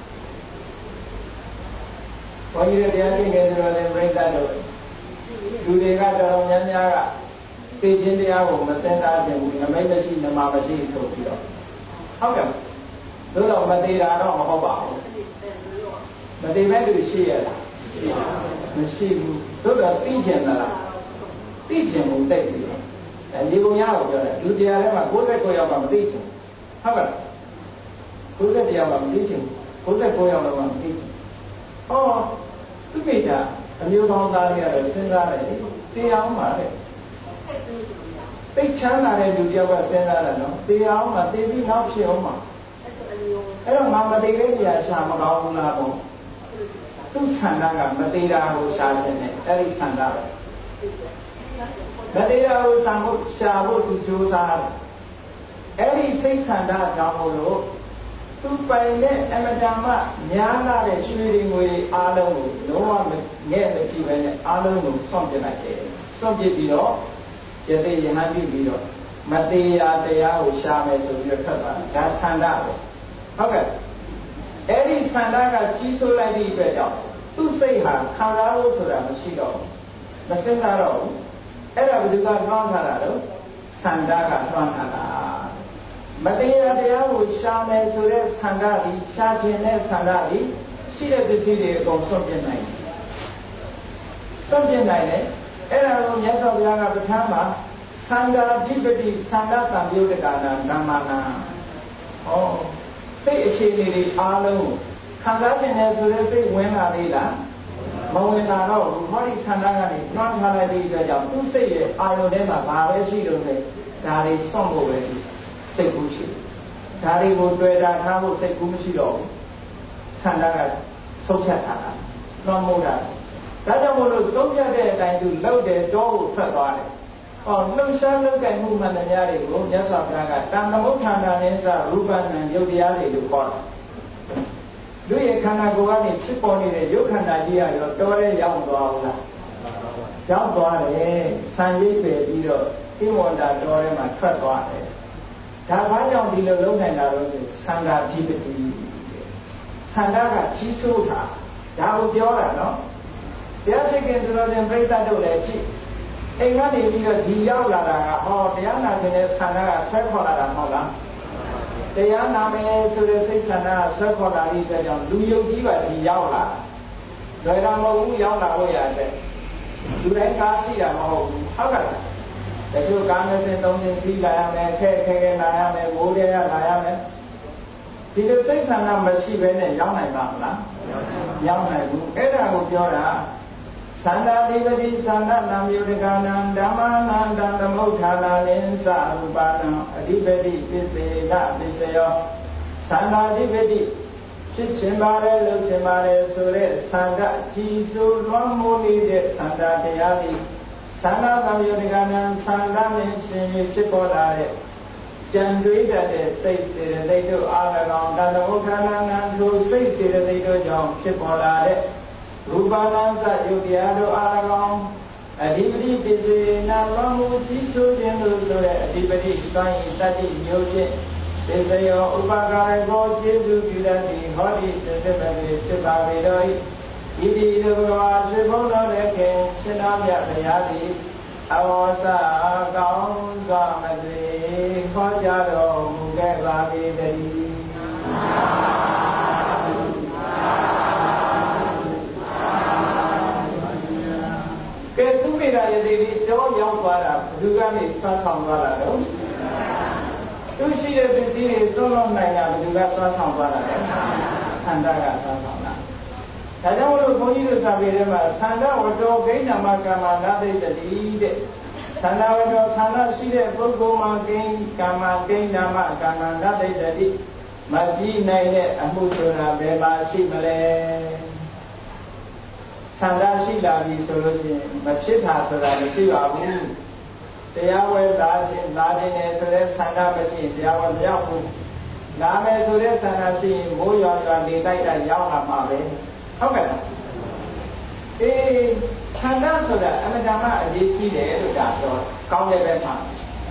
ဘုန်းကြီးတို့တရားကျင့်ကြဆိုတော့လည်းပြိဿတို့လူတွေကတော်များများကသိခြင်းတရားကိုမစဉ်းစားခြင်းဘူးနမိတ်မရှိနမမရှိဆိုပြီးတော့ဟုတ်ကဲ့သို့တော့မသေးတာတော့မဟုတ်ပါဘူးမသေးမဲ့သူရှိရလားမရှိဘူးသို့တော့သိကျင်လားသိကျင်မှုတိတ်ပြီးတော့ဒီကုံရကိုပြောတယ်လူတရားထဲမှာ၉၉ယောက်ကမသိချင်ဟုတ်ကဲ့၉၁ယောက်ကမသိချင်၉၉ယောက်တော့မသိချင်ဟောသူမိတာအမျိုးကောင်းသားတွေကတော့စဉ်းစားတယ်တရားမှာတဲ့သိချမ်းသာတဲ့လူတယောက်ကစဉ်းစားတယ်နော်တရားမှာသိပြီးနောက်ဖြစ်အောင်မှာအဲ့တော့ငါမသိတဲ့နေရာရှာမကောင်းဘူးလားပေါ့သူဆန္ဒကမသိတာကိုရှာခြင်းနဲ့အဲ့ဒီဆန္ဒပဲမသိတာကိုရှာဖို့ရှာဖို့သူကြိုးစားတယ်အဲ့ဒီစိတ်ဆန္ဒကြောင့်မို့လို့သူပိုင်တဲ့အမတန်မှများလာတဲ့ရွှေတွေငွေအားလုံးကိုလုံးဝငဲ့မကြည့်ပဲနဲ့အားလုံးကိုစွန့်ပစ်လိုက်တယ်စွန့်ပစ်ပြီးတော့ယသိယဟန်ပြုပြီးတော့မတရားတရားကိုရှာမယ်ဆိုပြီးတော့ထွက်သွားတယ်ဒါဆန္ဒပဲဟုတ်ကဲ့အဲ့ဒီဆန္ဒကကြီးစိုးလိုက်သည့်အတွက်ကြောင့်သူ့စိတ်ဟာခံစားဖို့ဆိုတာမရှိတော့ဘူးမစင်စားတော့ဘူးအဲ့ဒါဘယ်သူကနှောင်းထားတာတော့ဆန္ဒကနှောင်းထားတာမတရားတရားကိုရှာမယ်ဆိုတဲ့ဆန္ဒကြီးရှာခြင်းနဲ့ဆန္ဒကြီးရှိတဲ့ပစ္စည်းတွေအကုန်ဆွတ်ပြနိုင်တယ်ဆွတ်ပြနိုင်တယ်အဲ့ဒါကိုမြတ်စွာဘုရားကပဋ္ဌာန်းမှာသန္တာဓိပတိသန္တာတံပြုတ်တက္ကနာဓမ္မနာဟောစိတ်အခြေအနေတွေအားလုံးကိုခံစားခြင်းနဲ့ဆိုတဲ့စိတ်ဝင်လာသေးလားမဝင်လာတော့ဘူးဟောဒီဆန္ဒကနေနှောင်းထားလိုက်တဲ့အတွက်ကြောင့်သူ့စိတ်ရဲ့အာရုံထဲမှာဘာပဲရှိလို့လဲဒါတွေစွန့်ဖို့ပဲစိတ်ကူးရှိဒါတွေကိုတွေ့တာထားဖို့စိတ်ကူးမရှိတော့ဘူးဆန္ဒကဆုံးဖြတ်ထားတာနှောင်းမို့တာဒါကြောင့်မို့လို့ဆုံးဖြတ်တဲ့အတိုင်းသူလှုပ်တယ်တော့ကိုထွက်သွားတယ်ဟောလှုပ်ရှားလှုပ်ကိုင်မှုမှန်တရားတွေကိုမြတ်စွာဘုရားကတန်သမုဋ္ဌာနာနဲ့စရူပနံယုတ်တရားတွေလို့ခေါ်တယ်လူရဲ့ခန္ဓာကိုယ်ကနေဖြစ်ပေါ်နေတဲ့ယုတ်ခန္ဓာကြီးရောတော်ရဲရောက်သွားဘူးလားရောက်သွားတယ်ဆံရိပ်ပဲပြီးတော့ဣဝန္တာတော်ရဲမှာထွက်သွားတယ်ဒါဘာကြောင့်ဒီလိုလုံးနိုင်တာလို့ဆိုသန္တာဓိပတိသန္တာကကြီးစိုးတာဒါကိုပြောတာနော်တရားရှိခင်ဆိုတော့ပြိဿတို့လည်းရှိအိမ်ကနေပြီးတော့ဒီရောက်လာတာကဟောတရားနာခြင်းနဲ့သန္တာကဆွဲခေါ်လာတာမဟုတ်လားတရားနာမယ်ဆိုတဲ့စိတ်ဆန္ဒဆွဲခေါ်လာတဲ့အတွက်ကြောင့်လူယုတ်ကြီးပါဒီရောက်လာလွယ်တာမဟုတ်ဘူးရောက်လာလို့ရတယ်လူတိုင်းကားရှိတာမဟုတ်ဘူးဟုတ်ကဲ့တချို့ကားနဲ့စင်သုံးစင်စီးလာရမယ်ခဲခဲခဲလာရမယ်မိုးရဲရလာရမယ်ဒီလိုစိတ်ဆန္ဒမရှိဘဲနဲ့ရောက်နိုင်ပါမလားရောက်နိုင်ဘူးအဲ့ဒါကိုပြောတာသန္တာဓိပတိသန္တာနာမယုတကနံဓမ္မနာတံသမုဋ္ဌာနာနိသရူပနံအဓိပတိပစ္စေကပစ္စယောသန္တာဓိပတိဖြစ်ခြင်းပါတယ်လို့ခြင်းပါတယ်ဆိုတဲ့သန္တာကြီးစိုးလွှမ်းမိုးနေတဲ့သန္တာတရားသည်သန္တာသမယုတကနံသန္တာနဲ့ရှင်ဖြစ်ပေါ်လာတဲ့ကြံတွေးတတ်တဲ့စိတ်စေတသိက်တို့အား၎င်းတသမုဋ္ဌာနာနံသို့စိတ်စေတသိက်တို့ကြောင့်ဖြစ်ပေါ်လာတဲ့ရူပနာစယုတ်တရားတို့အား၎င်းအဓိပတိပစ္စေနာလွန်မှုကြီးစိုးခြင်းလို့ဆိုတဲ့အဓိပတိစွမ်းရည်တတ္တိမျိုးဖြင့်ပစ္စယောဥပကာရကောကျေစုပြုတတ်သည်ဟောဒီစေတမတိဖြစ်ပါပေတော်၏ဤဒီလူဘဝစေဘုံတော်လည်းခင်ရှင်တော်မြတ်ဘုရားသည်အဝါစာကောင်းစွာမသွေခေါ်ကြတော်မူခဲ့ပါပေတည်းကဲသူမိတာရသေးပြီးတော့ရောက်သွားတာဘယ်သူကနေဆွမ်းဆောင်သွားတာတော့သူရှိတဲ့ပစ္စည်းတွေသုံးလို့နိုင်တာဘယ်သူကဆွမ်းဆောင်သွားတာလဲသန္တာကဆွမ်းဆောင်တာဒါကြောင့်လို့ဘုန်းကြီးတို့စာပေထဲမှာသန္တာဝတ္တောဂိဏမကမ္မနာသိတတိတဲ့သန္တာဝတ္တောသန္တာရှိတဲ့ပုဂ္ဂိုလ်မှာဂိဏကမ္မဂိဏမကမ္မနာသိတတိမပြီးနိုင်တဲ့အမှုဆိုတာဘယ်မှာရှိမလဲသန္တာရှိလာပြီဆိုလို့ရှိရင်မဖြစ်တာဆိုတာမရှိပါဘူးတရားဝဲလာခြင်းလာခြင်းနဲ့ဆိုတဲ့သန္တာမရှိရင်တရားဝဲမရောက်ဘူးလာမယ်ဆိုတဲ့သန္တာရှိရင်မိုးရွာရွာနေတိုက်တိုက်ရောက်လာမှာပဲဟုတ်ကဲ့လားအေးသန္တာဆိုတာအမှန်တမ်းအရေးကြီးတယ်လို့ဒါပြောကောင်းတဲ့ဘက်မှာသ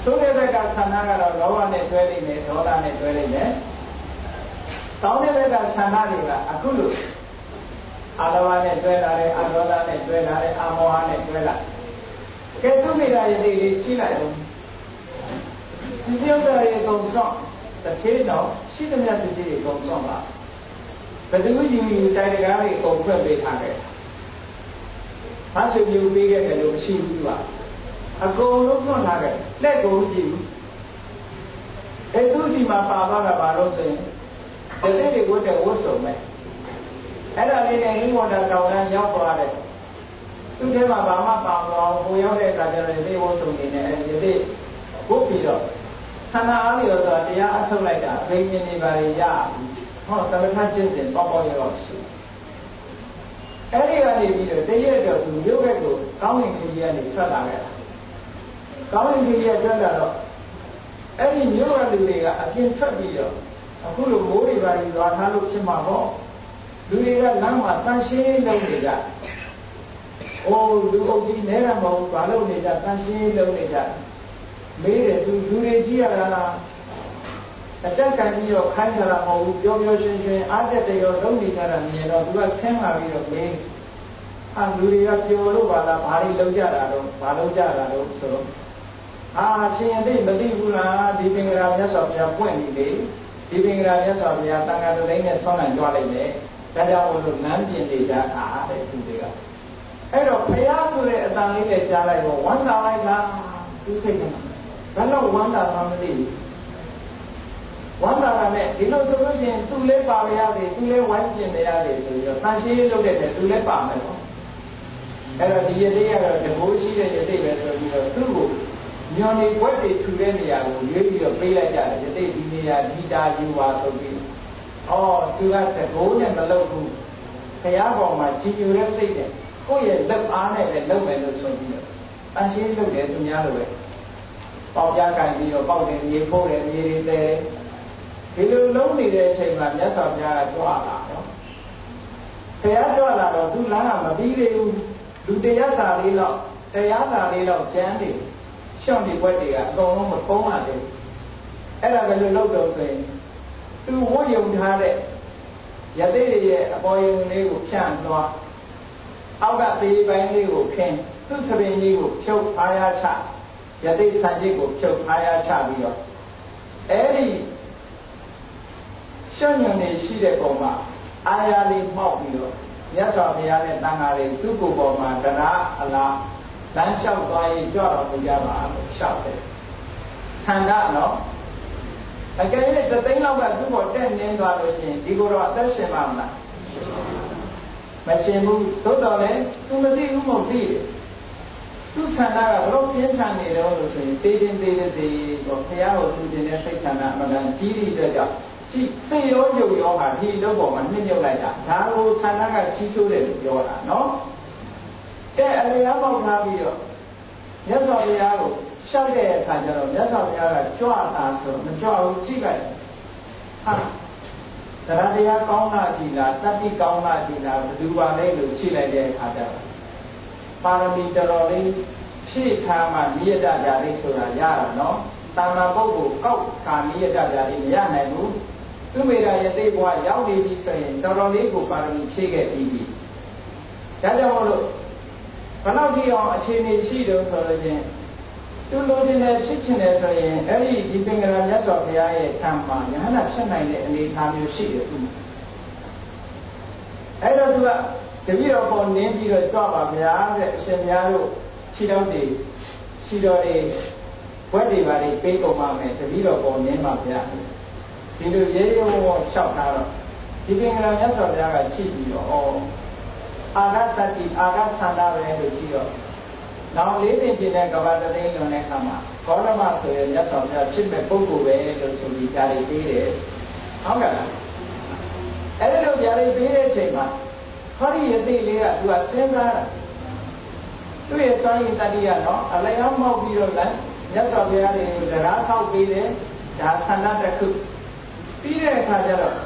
ဆိုတဲ့ဘက်ကဆန္ဒကတော့လောဘနဲ့တွဲနေတယ်ဒေါသနဲ့တွဲနေတယ်တောင်းတဲ့ဘက်ကဆန္ဒတွေကအခုလို့အာလောဘနဲ့တွဲလာတယ်အာဒေါသနဲ့တွဲလာတယ်အာမောဟနဲ့တွဲလာကဲသူမိတာရဲ့ဒီလေးကြည့်လိုက်တော့ဒီစရုပ်တွေအကုန်စောင့်တစ်ခေတ်တော့ရှိသမျှတစ်စီးတွေအကုန်စောင့်ပါဘယ်သူယူယူတိုက်တကားတွေအကုန်ဖွင့်ပေးထားတယ်ဘာဆိုယူပေးခဲ့တယ်လို့မရှိဘူးပါအကုန်လုံးဖွင့်ထားတယ်လက်ကိုကြည့်ဘူးအဲသူဒီမှာပါသွားတာဘာလို့ဆိုရင်ဒီလေးတွေဝတ်တဲ့ဝတ်စုံပဲအဲ့ဒါလေးနဲ့ဟိမောတာတောင်တန်းရောက်သွားတယ်သူ့ထဲမှာဘာမှပါမလို့ကိုရောက်တဲ့အခါကျတော့ဒီဝတ်စုံနေနဲ့အဲဒီဒီဘုတ်ပြီးတော့ဆန္ဒအားလျော်စွာတရားအထုတ်လိုက်တာအဘိညာဉ်တွေပါရရဟောသမထကျင့်စဉ်ပေါ့ပေါ့ရောရှိအဲ့ဒီကနေပြီးတော့တရက်တော့သူရုပ်ဘက်ကိုကောင်းကင်ကြီးကနေထွက်လာခဲ့တာကောင်းကင်ကြီးကထွက်လာတော့အဲ့ဒီမြို့ရလူတွေကအပြင်ထွက်ပြီးတော့အခုလိုမိုးတွေပါပြီးသွားထားလို့ဖြစ်မှာပေါ့လူတွေကလမ်းမှာတန်ရှင်းလုပ်နေကြအိုးလူအုပ်ကြီးနဲတာမဟုတ်ဘာလို့နေကြတန်ရှင်းလုပ်နေကြမေးတယ်သူလူတွေကြီးရတာအတက်ကန်ကြီးရောခိုင်းကြတာမဟုတ်ဘူးပြောပြောရှင်းရှင်းအားတက်တယ်ရောလုပ်နေကြတာမြင်တော့သူကဆင်းလာပြီးတော့မေးအာလူတွေကပျော်လို့ပါလားဘာတွေလုပ်ကြတာတော့ဘာလုပ်ကြတာတော့ဆိုတော့အာရှင်ရင်သိမသိဘူးလားဒီပင်ကရာမြတ်စွာဘုရားပွင့်နေလေဒီပင်ကရာမြတ်စွာဘုရားတန်ခါတလိမ့်နဲ့ဆောင်းနိုင်ကြွားလိုက်တယ်ဒါကြောင့်မို့လို့နန်းပြင်နေကြတာတဲ့သူတွေကအဲ့တော့ဘုရားဆိုတဲ့အတန်လေးနဲ့ကြားလိုက်တော့ဝမ်းသာလိုက်လားသူစိတ်ကဘယ်တော့ဝမ်းသာမှမသိဘူးဝမ်းသာတာနဲ့ဒီလိုဆိုလို့ရှိရင်သူလည်းပါရရတယ်သူလည်းဝိုင်းပြင်ရရတယ်ဆိုပြီးတော့တန်ရှင်းလုပ်တဲ့သူလည်းပါမယ်ပေါ့အဲ့တော့ဒီရသေးကတော့တကိုးရှိတဲ့ရသေးပဲဆိုပြီးတော့သူ့ကိုညော်နေွက်တွေထူတဲ့နေရာကိုရွေးပြီးတော့ပေးလိုက်ကြတယ်ရသေးဒီနေရာဒီတာယူပါဆိုပြီးအော်သူကတကိုးနဲ့မလုပ်ဘူးဘုရားပေါ်မှာကြည်ညိုတဲ့စိတ်နဲ့ကိုယ့်ရဲ့လက်အားနဲ့လည်းလုပ်မယ်လို့ဆိုပြီးတော့တန်ရှင်းလုပ်တယ်သူများလိုပဲပေါက်ပြားကန်ပြီးတော့ပေါက်တယ်မြေဖို့တယ်မြေတွေတယ်ဒီလိုလုံးနေတဲ့အချိန်မှာမြတ်စွာဘုရားကကြွလာနော်ဘုရားကြွလာတော့သူလမ်းကမပြီးသေးဘူးလူတရားစာလေးတော့တရားစာလေးတော့ကျမ်းတယ်ရှောင်းဒီဘွက်တွေကအကုန်လုံးမပုံးရသေးဘူးအဲ့ဒါကလည်းလောက်တော့ဆိုရင်သူဝတ်ယုံထားတဲ့ရသေးတွေရဲ့အပေါ်ယုံလေးကိုဖြန့်သွားအောက်ကသေးပိုင်းလေးကိုခင်းသူ့သပင်ကြီးကိုဖြုတ်အားရချရသေးဆန်ကြီးကိုဖြုတ်အားရချပြီးတော့အဲ့ဒီရှောင်းညွန်နေရှိတဲ့ပုံမှာအာရလေးမှောက်ပြီးတော့မြတ်စွာဘုရားနဲ့တန်ခါးလေးသူ့ကိုယ်ပေါ်မှာတရားအလားလမ်းလျှောက်သွားရင်ကြွတော်မူကြပါလို့လျှောက်တယ်ဆန္ဒနော်အကယ်၍တသိန်းလောက်ကသူ့ပေါ်တက်နင်းသွားလို့ရှိရင်ဒီကိုယ်တော့အသက်ရှင်ပါမလားမရှင်ဘူးသို့တော်လည်းသူမသိဘူးမဟုတ်သိတယ်သူဆန္ဒကဘလို့ပြင်းထန်နေတော့လို့ဆိုရင်တေးတင်းတေးသေးသေးတော့ဘုရားကိုသူတင်တဲ့စိတ်ဆန္ဒအမှန်တန်ကြီးပြီးတဲ့ကြောင့်ဒီစိတ်ရောယုတ်ရောဟာဒီလုံးပေါ်မှာနှိမ့်ညွတ်လိုက်တာဒါကိုဆန္ဒကကြီးစိုးတယ်လို့ပြောတာနော်ကဲအလျားပေါက်ထားပြီးတော့မြတ်စွာဘုရားကိုရှောက်တဲ့အခါကျတော့မြတ်စွာဘုရားကကြွတာဆိုမကြွဘူးကြည့်လိုက်ဟာတရားတရားကောင်းတာကြည်လားတတိကောင်းတာကြည်လားဘယ်သူပါလဲလို့ကြည့်လိုက်တဲ့အခါကျတော့ပါရမီတော်တော်လေးဖြည့်ထားမှနိယတဓာတိဆိုတာရတာနော်တာမန်ပုဂ္ဂိုလ်ကောက်ခါနိယတဓာတိမရနိုင်ဘူးသူမေရာယသိဘဝရောက်နေပြီဆိုရင်တော်တော်လေးကိုပါရမီဖြည့်ခဲ့ပြီးပြီဒါကြောင့်မို့လို့ဘယ်လောက်ထိအောင်အခြေအနေရှိတယ်ဆိုလို့ချင်းသူလိုချင်တယ်ဖြစ်ချင်တယ်ဆိုရင်အဲ့ဒီဒီပင်ကရာမြတ်စွာဘုရားရဲ့ခံမှာယဟန္တာဖြစ်နိုင်တဲ့အနေအထားမျိုးရှိတယ်သူအဲ့တော့သူကတပည့်တော်ပေါ်နင်းပြီးတော့ကြွပါဗျာတဲ့အရှင်များတို့ခြေတော်တွေခြေတော်တွေဘွက်တွေပါတွေပေးကုန်ပါမယ်တပည့်တော်ပေါ်နင်းပါဗျာဒီလိုရေရုံရောလျှောက်ထားတော့ဒီပင်ကရာမြတ်စွာဘုရားကကြည့်ပြီးတော့ဩအာဂတတိအာဂသန္တာပဲလို့ကြည့်တော့နောက်လေးသိကျင်တဲ့ကဘာတသိန်းလွန်တဲ့အခါမှာကောရမဆိုရင်မြတ်စွာဘုရားဖြစ်မဲ့ပုဂ္ဂိုလ်ပဲလို့ဆိုပြီးကြားလေးပေးတယ်ဟုတ်ကဲ့လားအဲ့ဒီလိုကြားလေးပေးတဲ့အချိန်မှာဟောဒီယသိလေးကသူကစဉ်းစားတာသူ့ရဲ့စွမ်းရည်တတိယနော်အလျောင်းမောက်ပြီးတော့လည်းမြတ်စွာဘုရားရဲ့တရားဆောက်ပေးတယ်ဒါဆန္ဒတစ်ခုပြီးတဲ့အခါကျတော့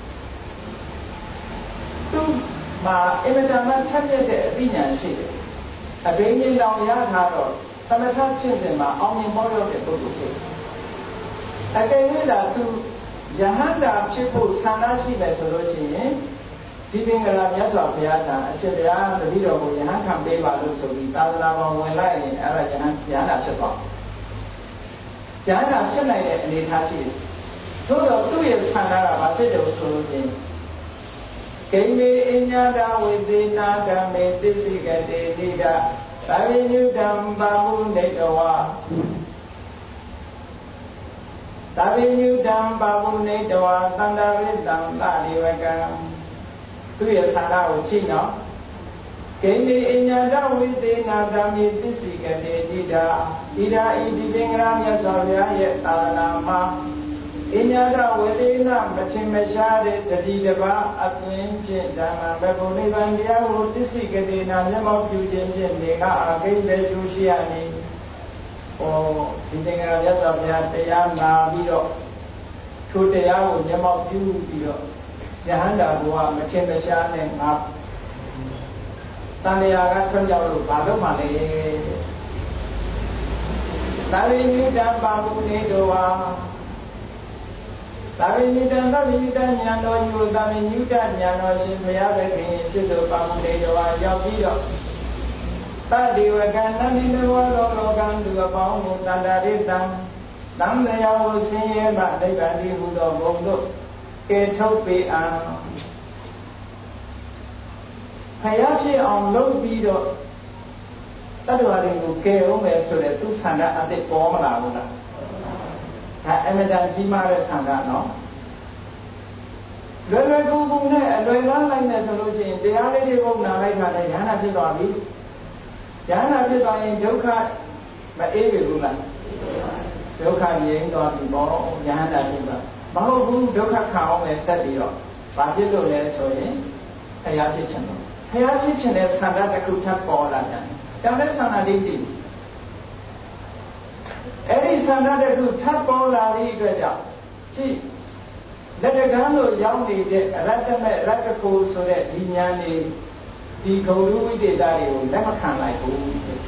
သူမှာအင်မတန်မှထက်မြက်တဲ့အသိဉာဏ်ရှိတယ်အဘိညာဉ်တော်ရထားတော့သမထဖြစ်စဉ်မှာအောင်မြင်ပေါ်ရောက်တဲ့ပုဂ္ဂိုလ်ဖြစ်အကယ်၍သာသူယဟန္တာဖြစ်ဖို့ဆန္ဒရှိမယ်ဆိုလို့ရှိရင်ဒီပင်ကလာမြတ်စွာဘုရားထံအရှင်ဘုရားတပည့်တော်ကိုယဟန်ခံပေးပါလို့ဆိုပြီးသာသနာပေါ်ဝင်လိုက်ရင်အဲ့ဒါယဟန်ယဟန္တာဖြစ်သွားယဟန္တာဖြစ်နိုင်တဲ့အနေအထားရှိတယ်သို့တော့သူ့ရဲ့ဆန္ဒကဘာဖြစ်တယ်ဆိုလို့ရှိရင်ကိမေအညာတဝေသေနာဓမ္မေသစ္စိကတေနိဒသာဝိညုတံပါမုနေတဝါသာဝိညုတံပါမုနေတဝါသန္တာဝိတံသာရိဝကံသူ့ရဲ့ဆန္ဒကိုကြည့်နော်ကိမေအညာတဝေသေနာဓမ္မေသစ္စိကတေနိဒဣဒာဣတိပင်္ဂရာမြတ်စွာဘုရားရဲ့သာသနာမှာအညာတဝေသေနမထင်မရှားတဲ့တတိတပါအသွင်ဖြင့်ဓမ္မဘဂုံနိဗ္ဗာန်တရားကိုသစ္စိကတေနာမျက်မှောက်ပြုခြင်းဖြင့်နေကအကိလေကျိုးရှိရနေ။ဟောဒီသင်္ဃာမြတ်စွာဘုရားတရားနာပြီးတော့ထိုတရားကိုမျက်မှောက်ပြုပြီးတော့ယဟန္တာဘုရားမထင်မရှားနဲ့ငါတန်လျာကထွန်းကြောက်လို့ဘာလို့မှလဲ။သာရိညုတံပါမုနေတောဝါသာဝိညုတံသာဝိညုတဉာဏ်တော်ယူသာဝိညုတဉာဏ်တော်ရှင်ဘုရားသခင်ဖြစ်သောပါမုနေတော်ရောက်ပြီးတော့တတိဝကံနန္ဒီနဝလောလောကံသူအပေါင်းကိုတန္တာရိတံတံလျာကိုဆင်းရဲမှနိဗ္ဗာန်တည်ဟူသောဘုံတို့ကဲထုတ်ပေအံဘုရားဖြစ်အောင်လုပ်ပြီးတော့တတ္တဝါတွေကိုကယ်အောင်မယ်ဆိုတဲ့သူဆန္ဒအတိတ်ပေါ်မလာဘူးလားအဲအမြဲတမ်းကြီးမားတဲ့ဆန္ဒနော်လွယ်လွယ်ကူကူနဲ့အလွယ်လန်းလိုက်နေဆိုလို့ရှိရင်တရားလေးတွေဘုံနာလိုက်တာလည်းဉာဏ်ဖြစ်သွားပြီဉာဏ်ဖြစ်သွားရင်ဒုက္ခမအေးပြီဘူးလားဒုက္ခငြိမ်းသွားပြီပေါ့ဉာဏ်တာဖြစ်သွားမဟုတ်ဘူးဒုက္ခခံအောင်လည်းဆက်ပြီးတော့ဘာဖြစ်လို့လဲဆိုရင်ဘုရားဖြစ်ခြင်းတော့ဘုရားဖြစ်ခြင်းတဲ့ဆန္ဒတစ်ခုထပ်ပေါ်လာတယ်ဒါနဲ့ဆန္ဒလေးတည်အဲ့ဒီဆန္ဒတစ်ခုထပ်ပေါ်လာသည့်အတွက်ကြောင့်ကြည့်လက်တကမ်းလို့ရောက်နေတဲ့အရတ္တမဲ့ရတ္တကိုဆိုတဲ့ဒီဉာဏ်นี่ဒီဂုဏ်ဝိသေသတွေကိုလက်မခံလိုက်ဘူး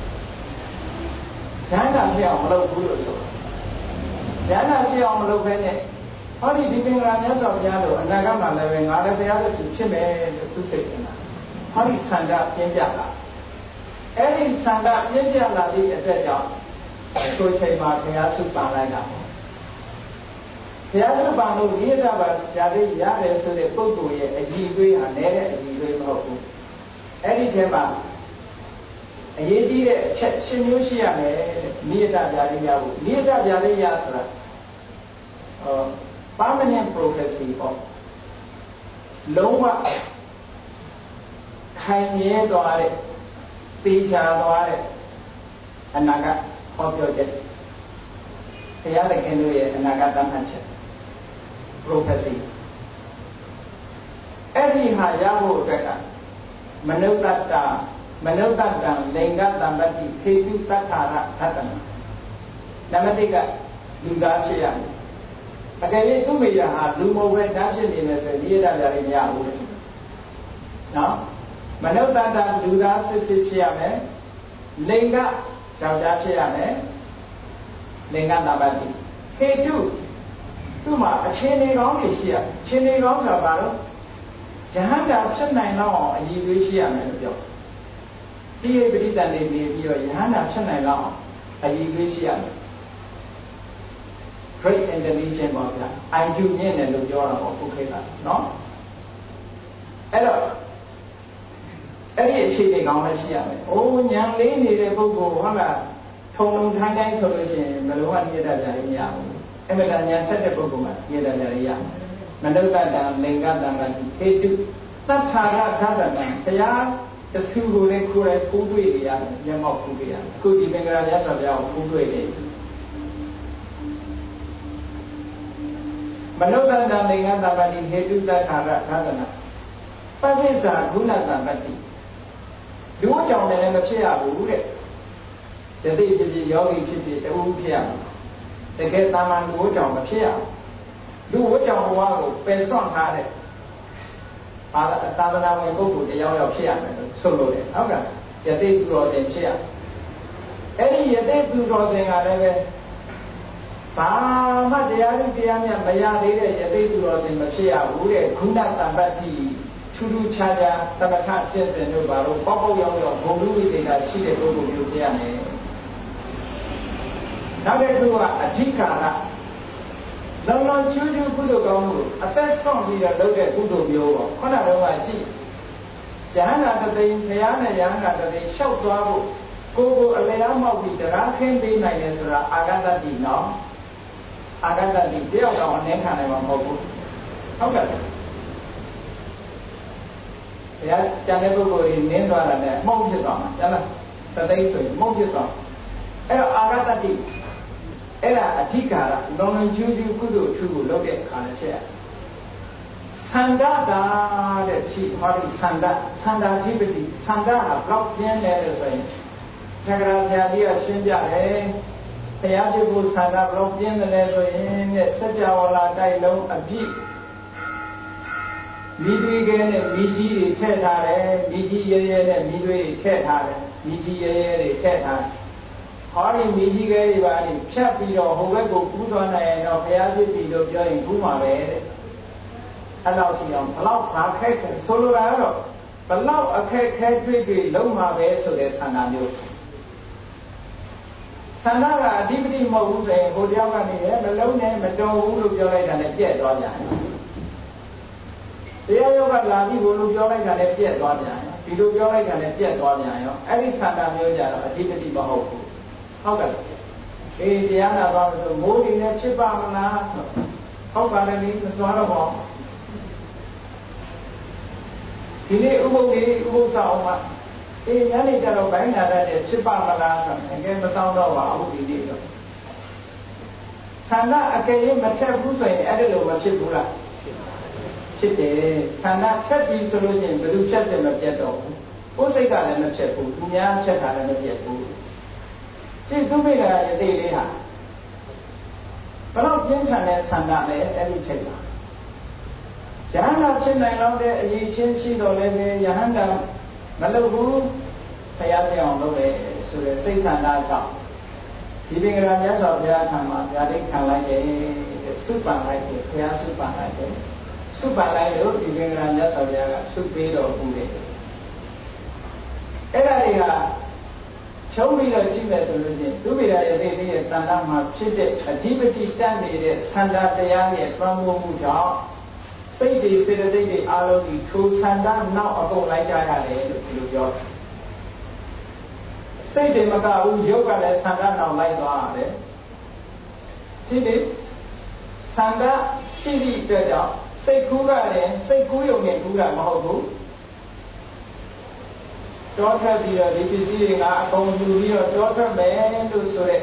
ဉာဏ်ကဖြစ်အောင်မလုပ်ဘူးလို့ဆိုဉာဏ်ကဖြစ်အောင်မလုပ်ဘဲနဲ့ဟောဒီဒီပင်္ဂလာမြတ်စွာဘုရားတို့အနာဂတ်မှာလည်းပဲငါလည်းဘုရားလက်ရှိဖြစ်မယ်လို့သူစိတ်ထင်တာဟောဒီဆန္ဒပြင်းပြလာအဲ့ဒီဆန္ဒပြင်းပြလာသည့်အတွက်ကြောင့်ကိုယ်ချိန်မှာဘုရားစုပန်လိုက်တာပေါ့ဘုရားစုပန်လို့ရတာပါဓာတ်ရရတယ်ဆိုတဲ့ပုဂ္ဂိုလ်ရဲ့အကြည့်တွေးဟာလည်းတဲ့အကြည့်တွေးမဟုတ်ဘူးအဲ့ဒီထဲမှာအရေးကြီးတဲ့အချက်ရှင်မျိုးရှိရမယ်နိယတဗျာရိယကိုနိယတဗျာရိယဆိုတာဟော permanent prophecy ပေါ့လုံးဝခိုင်မြဲသွားတဲ့ပေချာသွားတဲ့အနာဂတ်ဟောပြောချက်ဘုရားသခင်တို့ရဲ့အနာဂတ်တမ်းမှတ်ချက် prophecy အဲ့ဒီဟာရဖို့အတွက်ကမနုဿတ္တမနုဿတ္တံလိင်္ဂတံပတိခေတုတ္ထာရသတ္တနာနမတိကလူသားဖြစ်ရမယ်အကယ်၍သူ့မိရဟာလူမဟုတ်ပဲဓာတ်ဖြစ်နေမယ်ဆိုရင်ဒီရတာကြရမရဘူးလေနော်မနုဿတ္တလူသားစစ်စစ်ဖြစ်ရမယ်လိင်္ဂယောက်ျားဖြစ်ရမယ်လင်္ဂတပတိခေတုသူ့မှာအခြေအနေကောင်းတွေရှိရအခြေအနေကောင်းဆိုတာဘာလို့ယဟန္တာဖြစ်နိုင်တော့အောင်အည်သွေးရှိရမယ်လို့ပြောဒီပရိသတ်နေပြီးပြီးတော့ယဟန္တာဖြစ်နိုင်တော့အောင်အည်သွေးရှိရမယ် great intelligence ပေါ့ဗျာ I Q မြင့်တယ်လို့ပြောတာပေါ့ခုခေတ်ကနော်အဲ့တော့အဲ့ဒီအခြေအနေကောင်းလည်းရှိရမယ်။အိုးညံလေးနေတဲ့ပုဂ္ဂိုလ်ဟုတ်လားထုံထုံထိုင်းတိုင်းဆိုလို့ရှိရင်ဘယ်လိုမှညစ်တတ်ကြရမရဘူး။အမှန်တန်ညာဆက်တဲ့ပုဂ္ဂိုလ်ကညစ်တတ်ကြရရ။မနုဿတ္တံလင်္ဂတံပတိဟေတုသတ္ထာရသတ္တံတရားတဆူကိုလည်းကိုယ်တိုင်ကိုးတွေ့နေရတယ်မျက်မှောက်ကိုးတွေ့ရတယ်။အခုဒီမင်္ဂလာမြတ်စွာဘုရားကိုကိုးတွေ့နေမနုဿတ္တံလင်္ဂတံပတိဟေတုသတ္ထာရသတ္တံပဋိစ္ဆာဂုဏတံပတိလူ့ကြောင့်လည်းမဖြစ်ရဘူးတဲ့တတိဖြစ်ဖြစ်ယောဂီဖြစ်ဖြစ်တူဖြစ်ရမှာတကယ်တာမန်လူ့ကြောင့်မဖြစ်ရလူ့ကြောင့်ဘဝကိုပယ်စွန့်ထားတဲ့ဘာသာသနာဝင်ပုဂ္ဂိုလ်တရားရောက်ဖြစ်ရမယ်လို့ဆိုလို့တယ်ဟုတ်ကဲ့ယတိသူတော်တင်ဖြစ်ရအဲ့ဒီယသိသူတော်စင်ကလည်းပဲဘာမှတရားဥတရားမြတ်မရသေးတဲ့ယသိသူတော်စင်မဖြစ်ရဘူးတဲ့ခုနတမ္ပတ္တိထူးထူးခြားခြားသမထကျင့်စဉ်တို့ဘာလို့ပေါက်ပေါက်ရောက်ရောက်ဘုံလူဝိသေကရှိတဲ့ပုဂ္ဂိုလ်မျိုးဖြစ်ရမယ်နောက်တစ်ခုကအဓိကာရလုံးလုံးကျူးကျူးကုသိုလ်ကောင်းမှုအသက်ဆုံးပြီးတော့လုပ်တဲ့ကုသိုလ်မျိုးပေါ့ခုနကတော့ကကြည့်ယဟန္တာတသိန်းဘုရားနဲ့ယဟန္တာတသိန်းလျှောက်သွားဖို့ကိုယ်ကိုအလျားမောက်ပြီးတရားခင်းပေးနိုင်တယ်ဆိုတာအာဂတတိနော်အာဂတတိတယောက်တော့အနေခံနိုင်မှာမဟုတ်ဘူးဟုတ်ကဲ့ဘုရားကျန်တဲ့ပုဂ္ဂိုလ်တွေနင်းသွားတာနဲ့မှုန့်ဖြစ်သွားမှာကျန်လားတသိန်းဆိုရင်မှုန့်ဖြစ်သွားအဲ့တော့အာဂတတိအဲ့ဒါအဓိကာရလုံးလုံးကျူးကျူးကုသိုလ်ထူးကိုလုပ်တဲ့အခါနဲ့ဖြစ်ရသန္တာတာတဲ့ဖြစ်ဟောဒီသန္တာသန္တာဓိပတိသန္တာဟာဘလောက်ပြင်းလဲလို့ဆိုရင်သက္ကရာဆရာကြီးကရှင်းပြတယ်ဘုရားဖြစ်ဖို့သန္တာဘလောက်ပြင်းတယ်လဲဆိုရင်တဲ့စัจ java လာတိုက်လုံးအပြည့်မိသွေးကဲနဲ့မိကြီးတွေထည့်ထားတယ်မိကြီးရဲရဲနဲ့မိသွေးတွေထည့်ထားတယ်မိကြီးရဲရဲတွေထည့်ထားတယ်ဟောဒီမိကြီးကဲတွေပါလိဖြတ်ပြီးတော့ဟိုဘက်ကိုကူးသွားနိုင်ရင်တော့ဘုရားဖြစ်ပြီလို့ပြောရင်ကူးမှာပဲတဲ့အဲ့လောက်ရှိအောင်ဘလောက်ခါခက်ခဲဆိုလိုတာကတော့ဘလောက်အခက်ခဲတွေ့တွေ့လုံးမှာပဲဆိုတဲ့ဆန္ဒမျိုးဆန္ဒကအဓိပတိမဟုတ်ဘူးဆိုရင်ဟိုတယောက်ကနေလည်းမလုံးနဲ့မတော်ဘူးလို့ပြောလိုက်တာနဲ့ပြက်သွားပြန်တယ်တရားယောဂလာပြီးဘို့လို့ပြောလိုက်တာနဲ့ပြက်သွားပြန်ရောဒီလိုပြောလိုက်တာနဲ့ပြက်သွားပြန်ရောအဲ့ဒီဆန္ဒမျိုးကြတော့အဓိပတိမဟုတ်ဘူးဟုတ်ကဲ့အေးတရားနာပါလို့ဆိုမိုးဒီနဲ့ဖြစ်ပါမလားဟုတ်ပါတယ်လေမသွားတော့ပါဒီနေ့ဥပုပ်ကြီးဥပုပ်ဆောင်မှာအေးညနေကျတော့ဘိုင်းနာတဲ့ဖြစ်ပါမလားဆိုတော့ငယ်မဆောင်တော့ပါဘူးဒီနေ့တော့ဆန္ဒအကယ်၍မထက်ဘူးဆိုရင်အဲ့ဒါလိုမဖြစ်ဘူးလားဖြစ်တယ်ဆန္ဒဖြတ်ပြီးဆိုလို့ရှိရင်ဘယ်လိုဖြတ်တယ်မပြတ်တော့ဘူးကိုယ်စိတ်ကလည်းမဖြတ်ဘူးသူများဖြတ်တာလည်းမပြတ်ဘူးဒီသူမိဂရာယတိလေးဟာဘယ်တော့ပြင်းထန်တဲ့ဆန္ဒလဲအဲ့ဒီချိန်မှာယဟန္တာဖြစ်နိုင်တော့တဲ့အရေးချင်းရှိတော်လည်းပဲယဟန္တာမလုပ်ဘူးဘုရားပြောင်းလုပ်တယ်ဆိုတဲ့စိတ်ဆန္ဒကြောင့်ဒီပင်ကရာမြတ်စွာဘုရားထံမှာဗျာဒိတ်ခံလိုက်တယ်စုပန်လိုက်တယ်ဘုရားစုပန်လိုက်တယ်စုပန်လိုက်လို့ဒီပင်ကရာမြတ်စွာဘုရားကစုပေးတော်မူတယ်အဲ့ဒါတွေကချုံးပြီးတော့ကြည့်မယ်ဆိုလို့ချင်းသူဗေဒရဲ့သိသိရဲ့တဏ္ဍာမှာဖြစ်တဲ့အဓိပတိတတ်နေတဲ့ဆန္ဒတရားရဲ့သွမ်းမိုးမှုကြောင့်စိတ်တွေစေတသိက်တွေအားလုံးဒီထိုဆန္ဒနောက်အကုန်လိုက်ကြရတယ်လို့ဒီလိုပြောစိတ်တွေမကဘူးရုပ်ကလည်းဆန္ဒနောက်လိုက်သွားရတယ်ဒီလေဆန္ဒရှိသည့်အတွက်ကြောင့်စိတ်ကူးကလည်းစိတ်ကူးရုံနဲ့ကူးတာမဟုတ်ဘူးတောထွက်ပြီးတော့ဒီပစ္စည်းတွေကအကုန်ယူပြီးတော့တောထွက်မယ်လို့ဆိုရက်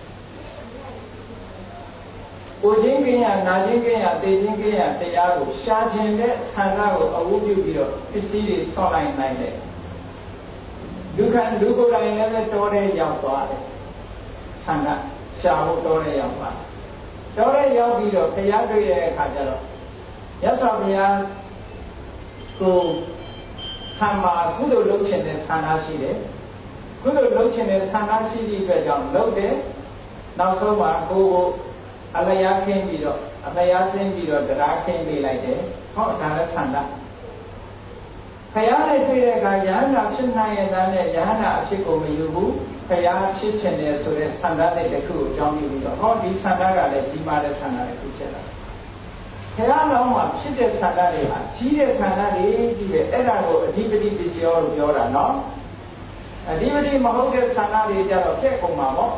ကိုချင်းကင်းရနာချင်းကင်းရသိချင်းကင်းရတရားကိုရှားခြင်းတဲ့ဆန္ဒကိုအဝုပြုပြီးတော့ပစ္စည်းတွေဆော့လိုက်နိုင်တယ်ဒုက္ခဒုက္ခတိုင်းလည်းတောထဲရောက်သွားတယ်ဆန္ဒရှားဖို့တောထဲရောက်သွားတောထဲရောက်ပြီးတော့ဘုရားတွေ့တဲ့အခါကျတော့မြတ်စွာဘုရားကိုဆံမှာကုသိုလ်လုပ်ခြင်းနဲ့ဆန္ဒရှိတယ်ကုသိုလ်လုပ်ခြင်းနဲ့ဆန္ဒရှိသည့်အတွက်ကြောင့်လုပ်တယ်နောက်ဆုံးမှာကိုယ်ကိုအလျားခင်းပြီးတော့အလျားဆင်းပြီးတော့တရားခင်းပေးလိုက်တယ်ဟောဒါလည်းဆန္ဒဘုရားနဲ့တွေ့တဲ့အခါယဟန္တာဖြစ်နိုင်ရတဲ့ယဟန္တာအဖြစ်ကိုမယူဘူးဘုရားဖြစ်ခြင်းနဲ့ဆိုတဲ့ဆန္ဒနဲ့တစ်ခုကိုကြောင်းပြီးတော့ဟောဒီဆန္ဒကလည်းကြီးမားတဲ့ဆန္ဒတစ်ခုဖြစ်လာဘုရားတော်မှာဖြစ်တဲ့ဆန္ဒတွေဟာကြီးတဲ့ဆန္ဒတွေကြီးပဲအဲ့ဒါကိုအဓိပတိပစ္စယောလို့ပြောတာနော်အဓိပတိမဟုတ်တဲ့ဆန္ဒတွေကြတော့ပြက်ကုန်မှာပေါ့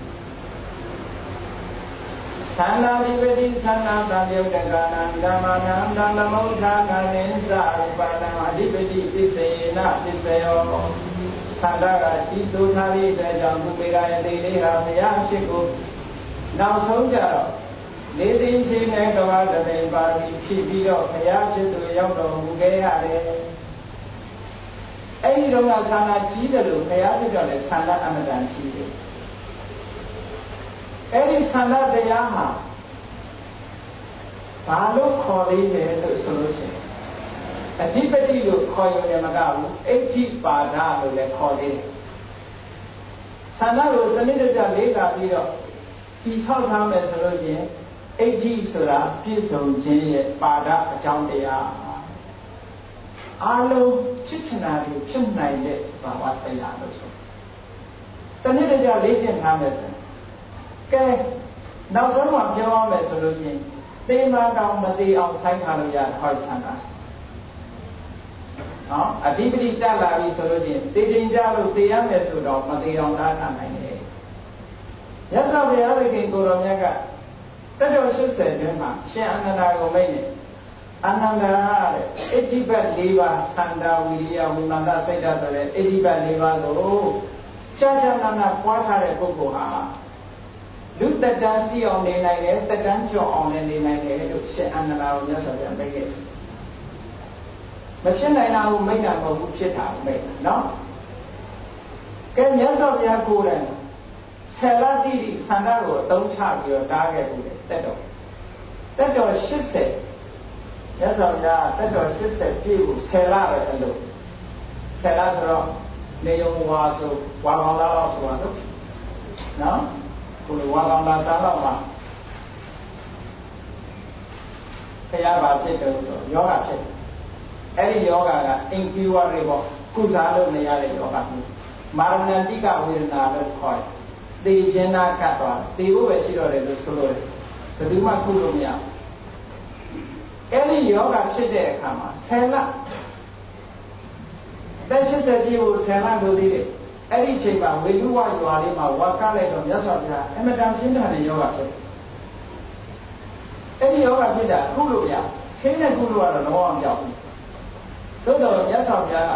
သန္တာဓိပတိသန္တာသံယုတ်တကာနံဓမ္မနံဓမ္မမုဋ္ဌာကံဉ္စရူပတံအဓိပတိပစ္စေနပစ္စယောသန္တာကဤသို့ထားပြီးတဲ့ကြောင့်သူမေရာယတိလေးဟာဘုရားဖြစ်ကိုနောက်ဆုံးကြတော့လေးသိန်းချင်းနဲ့ကဘာတတိပါဠိဖြစ်ပြီးတော့ဘုရားဖြစ်သူရောက်တော်မူခဲ့ရတယ်အဲ့ဒီတော့ကသန္တာကြီးတယ်လို့ဘုရားဖြစ်တော့လည်းသန္တာအမတန်ကြီးတယ်အဲ့ဒီဆန္ဒတရားဟာဘာလို့ခေါ်သေးတယ်လို့ဆိုလို့ရှိရင်အဓိပတိလို့ခေါ်ရုံနဲ့မကဘူးအဋ္ဌိပါဒလို့လည်းခေါ်သေးတယ်ဆန္ဒကိုစနစ်တကျလေးလာပြီးတော့ဒီဆောက်ထားမယ်ဆိုလို့ရှိရင်အဋ္ဌိဆိုတာပြည့်စုံခြင်းရဲ့ပါဒအကြောင်းတရားအလုံးဖြစ်ချင်တာတွေဖြစ်နိုင်တဲ့ဘာဝတရားလို့ဆိုစနစ်တကျလေ့ကျင့်ထားမယ်ဆိုကဲနောက်ဆုံးမှပြောရမယ်ဆိုလို့ရှိရင်သေမာတောင်မသေးအောင်ဆိုင်ထားလို့ရဟောဆန္ဒနော်အဓိပတိတက်လာပြီဆိုလို့ရှိရင်သေခြင်းကြလို့သေရမယ်ဆိုတော့မသေးအောင်သားထားနိုင်တယ်ရသော်ဘုရားသခင်ကိုတော်မြတ်ကတတော်ရှစ်ဆယ်တွင်မှာရှင်အနန္ဒာကိုမိတ်နေအနန္ဒာတဲ့ဣတိပတ်၄ပါးသန္တာဝိရိယဝိမာနစိတ်ဓာတ်ဆိုတဲ့ဣတိပတ်၄ပါးကိုကြာကြာနာနာပွားထားတဲ့ပုဂ္ဂိုလ်ဟာလူတတန်းစီအောင်နေနိုင်တယ်တတန်းကျော်အောင်လည်းနေနိုင်တယ်လို့ရှင်အနန္ဒာကိုမြတ်စွာဘုရားမိတ်ခဲ့မဖြစ်နိုင်တာကိုမိတ်တာမဟုတ်ဘူးဖြစ်တာကိုမိတ်တာနော်ကဲမြတ်စွာဘုရားကိုယ်တိုင်ဆယ်လတိတိဆန္ဒကိုအသုံးချပြီးတော့တားခဲ့ဘူးလေတက်တော်တက်တော်ရှစ်ဆယ်မြတ်စွာဘုရားတက်တော်ရှစ်ဆယ်ပြည့်ကိုဆယ်လပဲအလို့ဆယ်လဆိုတော့နေုံဝါဆိုဝါကောင်လာတော့ဆိုတာနော်နော်ကိုယ်ဝါကောင်လာစားတော့မှခရပါဖြစ်တယ်ဆိုယောဂဖြစ်တယ်အဲ့ဒီယောဂကအင်ကျူဝါတွေပေါ့ကုစားလို့မရတဲ့ယောဂမျိုးမာရဏတိကဝေဒနာလို့ခေါ်တယ်သေခြင်းနာကတ်သွားသေဖို့ပဲရှိတော့တယ်လို့ဆိုလို့ဘယ်သူမှကုလို့မရအဲ့ဒီယောဂဖြစ်တဲ့အခါမှာဆယ်လတက်ရှိတဲ့ဒီကိုဆယ်လလို့သေးတယ်အဲ့ဒီအချိန်မှာဝေလူဝရွာလေးမှာဝါကလိုက်တော့မြတ်စွာဘုရားအမတန်ပြင်းထန်တဲ့ယောဂဖြစ်အဲ့ဒီယောဂဖြစ်တာကုလို့မရဆင်းတဲ့ကုလို့ကတော့တော့အောင်ကြောက်ဘူးသို့တော်မြတ်စွာဘုရား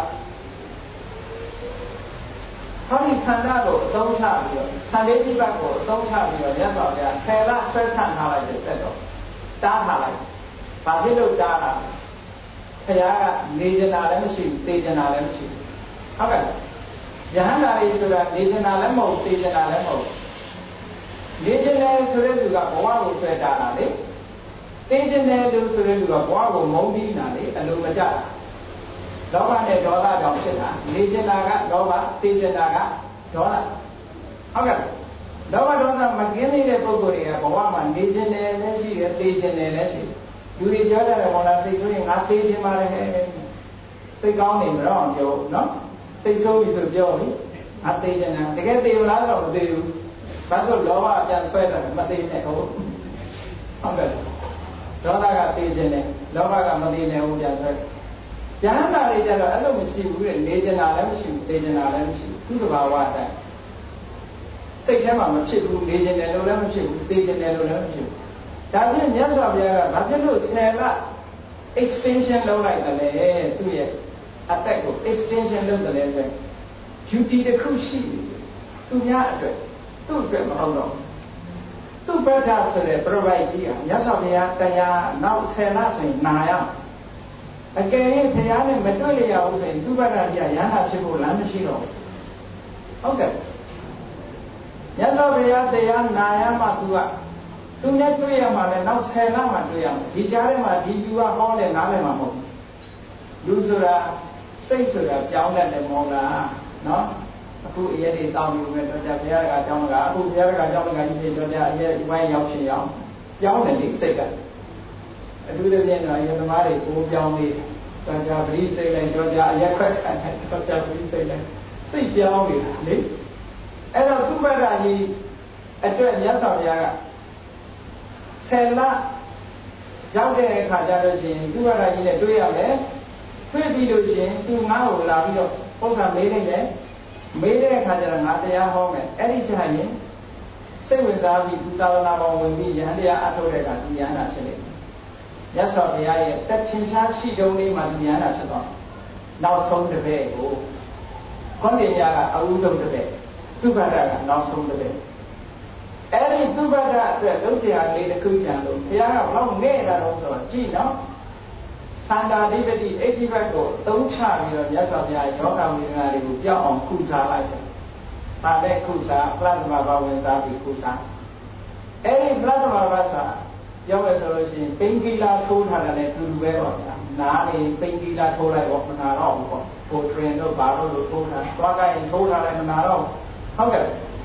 ဟောဒီဆန္ဒကိုအသုံးချပြီးတော့ဆန္ဒတိပတ်ကိုအသုံးချပြီးတော့မြတ်စွာဘုရားဆယ်လဆွဲဆန့်ထားလိုက်တဲ့တက်တော့တားထားလိုက်။ဘာဖြစ်လို့တားတာ။ဘုရားကနေကြတာလည်းမရှိဘူးသေကြတာလည်းမရှိဘူး။ဟုတ်ကဲ့။ယဟန္တာတွေဆိုတာနေကြတာလည်းမဟုတ်သေကြတာလည်းမဟုတ်နေကြတယ်ဆိုတဲ့သူကဘဝကိုဆွဲတာလားလေ။သေကြတယ်လို့ဆိုတဲ့သူကဘဝကိုမုန်းပြီးတာလေအလိုမကျတာ။လောဘနဲ့ဒေါသကြောင့်ဖြစ်တာနေကျင်တာကလောဘသိကျင်တာကဒေါသဟုတ်ကဲ့လောဘဒေါသမကင်းနေတဲ့ပုဂ္ဂိုလ်တွေကဘဝမှာနေကျင်တယ်လည်းရှိတယ်သိကျင်တယ်လည်းရှိတယ်လူတွေပြောကြတယ်ဘောလားစိတ်ဆိုးရင်ငါသိကျင်ပါလေစိတ်ကောင်းနေမတော့ပြောနော်စိတ်ဆိုးပြီဆိုပြောပြီငါသိကျင်တာတကယ်သိလားတော့မသိဘူးဘာလို့လောဘပြန်ဆွဲတယ်မသိနဲ့ဟုတ်ဟုတ်ကဲ့ဒေါသကသိကျင်တယ်လောဘကမသိနဲ့ဘူးပြန်ဆွဲဉာဏ်တာတွေကြတော့အဲ့လိုမရှိဘူးလေနေကျင်တာလည်းမရှိဘူးသိကျင်တာလည်းမရှိဘူးသူ့တဘာဝအတိုင်းစိတ်ထဲမှာမဖြစ်ဘူးနေကျင်တယ်လို့လည်းမဖြစ်ဘူးသိကျင်တယ်လို့လည်းမဖြစ်ဘူးဒါဖြင့်မြတ်စွာဘုရားကဘာဖြစ်လို့ဆယ်လ extension လုပ်လိုက်တယ်လေသူ့ရဲ့အသက်ကို extension လုပ်တယ်လေဆို duty တစ်ခုရှိသူများအတွက်သူ့အတွက်မဟုတ်တော့သူ့ဘက်ကဆိုတဲ့ provide ကြီးကမြတ်စွာဘုရားတရားနောက်ဆယ်လဆိုရင်နာရအကယ်၍ဘုရားနဲ့မတွေ့လျောက်ဘူးဆိုရင်သူ့ဘက်ကကြီးကရဟန္တာဖြစ်ဖို့လမ်းမရှိတော့ဟုတ်ကဲ့မြတ်စွာဘုရားတရားနာရမှသူကသူနဲ့တွေ့ရမှာလည်းနောက်ဆယ်လမှတွေ့ရမှာဒီကြားထဲမှာဒီလူကဟောတယ်နားလည်းမဟုတ်ဘူးလူဆိုတာစိတ်ဆိုတာပြောင်းတတ်တယ်မဟုတ်လားနော်အခုအရေးတွေတောင်းယူမယ်တော့ကြဘုရားကအကြောင်းကအခုဘုရားကအကြောင်းကကြီးဖြစ်တော့ကြအရေးဝိုင်းရောက်ဖြစ်အောင်ပြောင်းတယ်လေစိတ်ကအထူးသဖြင့်တော့ယသမားတွေကိုပြောင်းပြီးတော့ကြပရိစိတ်လိုက်တော့ကြအရက်ခွက်ခံတယ်တော့ကြပရိစိတ်လိုက်စိတ်ပြောင်းနေတာလေအဲ့တော့သူ့ဘက်ကကြီးအတွက်မြတ်စွာဘုရားကဆယ်လရောက်တဲ့အခါကျတော့ရှင်သူ့ဘက်ကကြီးနဲ့တွေ့ရမယ်တွေ့ပြီးလို့ရှင်သူငါ့ကိုလာပြီးတော့ပု္ပ္ပာမေးနေတယ်မေးတဲ့အခါကျတော့ငါတရားဟောမယ်အဲ့ဒီကျရင်စိတ်ဝင်စားပြီးသူသာသနာပေါ်ဝင်ပြီးယဟန်တရားအထုတ်တဲ့အခါဒီယဟန်တာဖြစ်နေမြတ်စွာဘုရားရဲ့တက်ချင်းရှားရှိတုံးလေးမှာဒီယဟန်တာဖြစ်သွားနောက်ဆုံးတစ်ပည့်ကိုခွန်တင်ညာကအဝုဆုံးတစ်ပည့်သူဘဒကနောက်ဆုံးတစ်ပည့်အဲ့ဒီသူဘဒအတွက်လုံးချရာလေးတစ်ခုကြံလို့ဘုရားကဘလောက်ငဲ့တာတော့ဆိုတော့ကြည့်နော်သန္တာဓိပတိအဋ္ဌိဘတ်ကိုသုံးချပြီးတော့မြတ်စွာဘုရားယောဂဝေဒနာတွေကိုပြောင်းအောင်ခုစားလိုက်တယ်။ဒါနဲ့ခုစားပလတ်မဘာဝင်စားပြီးခုစားအဲ့ဒီပလတ်မဘာစာပြောရဆိုလို့ရှိရင်ပိန်ကီလာထိုးထားတယ်နဲ့တူတူပဲပေါ့ဗျာနားနေပိန်ကီလာထိုးလိုက်ပေါ့မနာတော့ဘူးပေါ့ဟို train တို့ဘာလို့လို့ထိုးထားသွားကြရင်ထိုးထားလိုက်မနာတော့ဟုတ်ကဲ့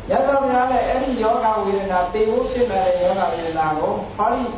ရသော်များလည်းအဲ့ဒီယောဂဝေဒနာတေဖို့ဖြစ်လာတဲ့ယောဂဝေဒနာကိုဟောဒီ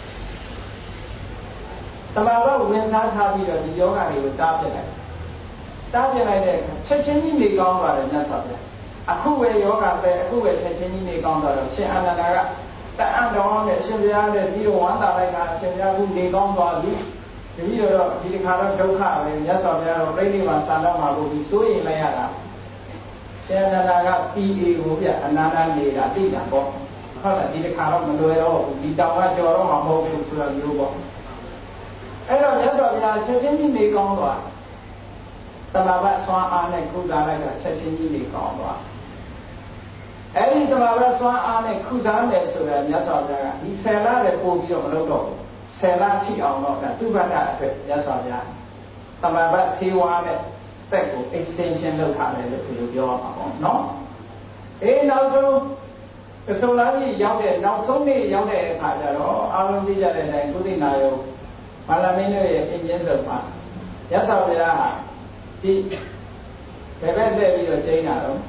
တမန်တော်ဝင်စားထားပြီးတော့ဒီယောဂတွေကိုတားပြလိုက်တားပြလိုက်တဲ့အခါချက်ချင်းကြီးနေကောင်းသွားတယ်မြတ်စွာဘုရားအခုပဲယောဂပဲအခုပဲချက်ချင်းကြီးနေကောင်းသွားတော့ရှင်အာနန္ဒာကတအံ့တော်နဲ့ရှင်ဘုရားနဲ့ပြီးတော့ဝမ်းသာလိုက်တာရှင်ဘုရားကနေကောင်းသွားပြီတပည့်တော်ဒီတစ်ခါတော့ဒုက္ခပဲမြတ်စွာဘုရားတော့ပြိဋိဘံဆန္ဒမှာကိုပြီးစိုးရင်လိုက်ရတာရှင်အာနန္ဒာကပြီးအေကိုပြအနန္တနေတာသိတာပေါ့ဟုတ်လားဒီတစ်ခါတော့မလွယ်တော့ဘူးဒီတောင်ကကြော်တော့မှမဟုတ်ဘူးဆိုတော့မျိုးပေါ့အဲ့တော့မြတ်စွာဘုရားချက်ချင်းကြီးနေကောင်းသွားတမဘတ်ဆွမ်းအားနဲ့ကုသလိုက်တာချက်ချင်းကြီးနေကောင်းသွားအဲ့ဒီတမဘတ်ဆွမ်းအားနဲ့ကုသမယ်ဆိုတာမြတ်စွာဘုရားကဒီဆယ်လပဲပို့ပြီးတော့မလုပ်တော့ဘူးဆယ်လထိအောင်တော့ဒါသူ့ဘက်ကအတွက်မြတ်စွာဘုရားတမဘတ်ဆေးဝါးနဲ့တက်ကို extension လုပ်ထားတယ်လို့ပြောပြောမှာပေါ့နော်အေးနောက်ဆုံးအစုံလာပြီးရောက်တဲ့နောက်ဆုံးနေ့ရောက်တဲ့အခါကျတော့အာလုံးသိကြတဲ့အတိုင်းကုသိနာယုမာလာမင်းတို့ရဲ့အင်ဂျင်ဆုံးမှာရသော်ဘုရားဟာဒီဘယ်ဘက်တက်ပြီးတော့ကျင်းတာတော့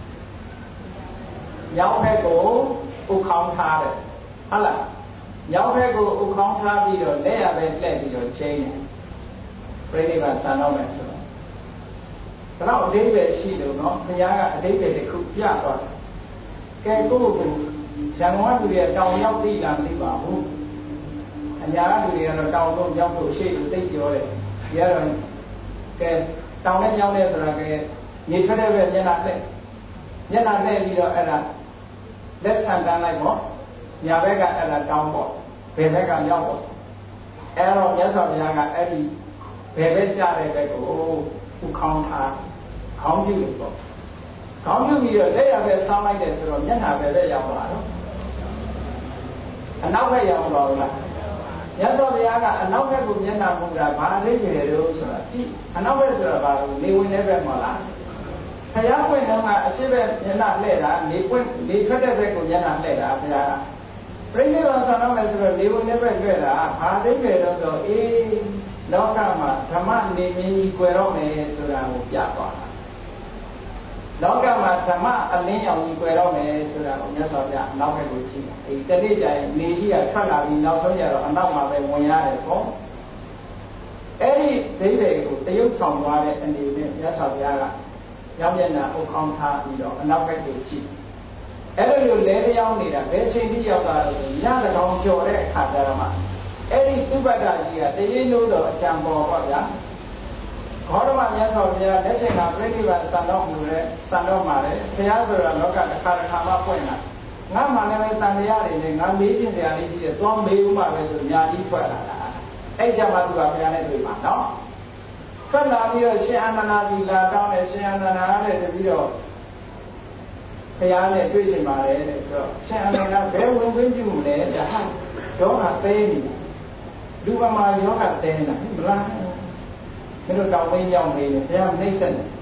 မြောက်ဘက်ကိုဥခေါင်းထားတယ်ဟုတ်လားမြောက်ဘက်ကိုဥခေါင်းထားပြီးတော့လက်ရပဲတက်ပြီးတော့ကျင်းတယ်ပြိဋိဘံဆံတော့မယ်ဆိုတော့ဒါတော့အသေးပဲရှိလို့နော်ဘုရားကအသေးပဲတစ်ခုပြသွားတယ်ကဲကိုယ့်ကိုရန်ကုန်ကလူတွေတောင်ရောက်ပြီလားမသိပါဘူးအညာကလူတွေကတော့တောင်တော့ရောက်လို့ရှိလို့သိပြောတယ်ဒီကတော့ကဲတောင်နဲ့ကြောင်းနဲ့ဆိုတာကနေထွက်တဲ့ဘက်မျက်နှာလှည့်မျက်နှာလှည့်ပြီးတော့အဲ့ဒါလက်ဆန်တန်းလိုက်ပေါ့ညာဘက်ကအဲ့ဒါတောင်းပေါ့ဘယ်ဘက်ကရောက်ပေါ့အဲ့တော့မြတ်စွာဘုရားကအဲ့ဒီဘယ်ဘက်ကြတဲ့ဘက်ကိုဥခေါင်းထားခေါင်းပြုလို့ပေါ့ခေါင်းပြုပြီးတော့လက်ရဘက်ဆောင်းလိုက်တယ်ဆိုတော့မျက်နှာဘယ်ဘက်ရောက်သွားတော့အနောက်ဘက်ရောက်သွားဘူးလားမြတ်စွာဘုရားကအနောက်ဘက်ကိုမျက်နှာမူတာဘာအလေးပဲလို့ဆိုတာကြည့်အနောက်ဘက်ဆိုတာဘာလို့နေဝင်တဲ့ဘက်မလားဘုရားပွင့်တော့ကအရှိဘက်မျက်နှာလှည့်တာနေပွင့်နေထွက်တဲ့ဘက်ကိုမျက်နှာလှည့်တာဘုရားကပြိဋိဘံဆံတော့မယ်ဆိုတော့နေဝင်တဲ့ဘက်တွေ့တာဘာအလေးပဲလို့ဆိုအေးလောကမှာဓမ္မနေမင်းကြီးကွယ်တော့မယ်ဆိုတာကိုပြသွားတာလောကမှာဓမ္မအလင်းရောင်ကြီးကွယ်တော့မယ်ဆိုတာကိုမြတ်စွာဘုရားနောက်ဘက်ကိုကြည့်အဲဒီတနေ့ကျရင်နေကြီးကထွက်လာပြီးနောက်ဆုံးကျတော့အနောက်မှာပဲဝင်ရတယ်ပေါ့အဲ့ဒီဒိဗေကိုတရုပ်ဆောင်သွားတဲ့အနေနဲ့မြတ်စွာဘုရားကရောက်မျက်နှာအုပ်ခေါင်းထားပြီးတော့အနောက်ဘက်ကိုကြည့်အဲ့လိုလိုလဲလျောင်းနေတာဘယ်ချိန်ထိရောက်တာလဲဆိုညတကောင်ကြော်တဲ့အခါကျတော့မှအဲ့ဒီသုဘဒ္ဒကြီးကတရေလို့တော့အကြံပေါ်ပေါ့ဗျာဂေါတမမြတ်စွာဘုရားလက်ချိန်ကပြိဋိဘံဆံတော်မူတဲ့ဆံတော်မှာလေဘုရားဆိုတာလောကတစ်ခါတစ်ခါမှပွင့်လာငါမှလည်းပဲတန်တရားတွေနဲ့ငါမေးခြင်းတရားလေးရှိတယ်သွားမေးဦးမှာပဲဆိုညာကြီးထွက်လာတာအဲ့ကြမှာသူကဘုရားနဲ့တွေ့မှာနော်ထွက်လာပြီးတော့ရှင်အာနန္ဒာကြီးလာတောင်းတယ်ရှင်အာနန္ဒာနဲ့တပြီးတော့ဘုရားနဲ့တွေ့ချင်ပါတယ်တဲ့ဆိုတော့ရှင်အာနန္ဒာဘယ်ဝင်ခွင့်ပြုမလဲဒါဟာတော့အသေးနေလူပမာယောဂတဲနေတာမလားမင်းတို့တောင်းမင်းရောက်နေတယ်ဘုရားနှိမ့်ဆက်တယ်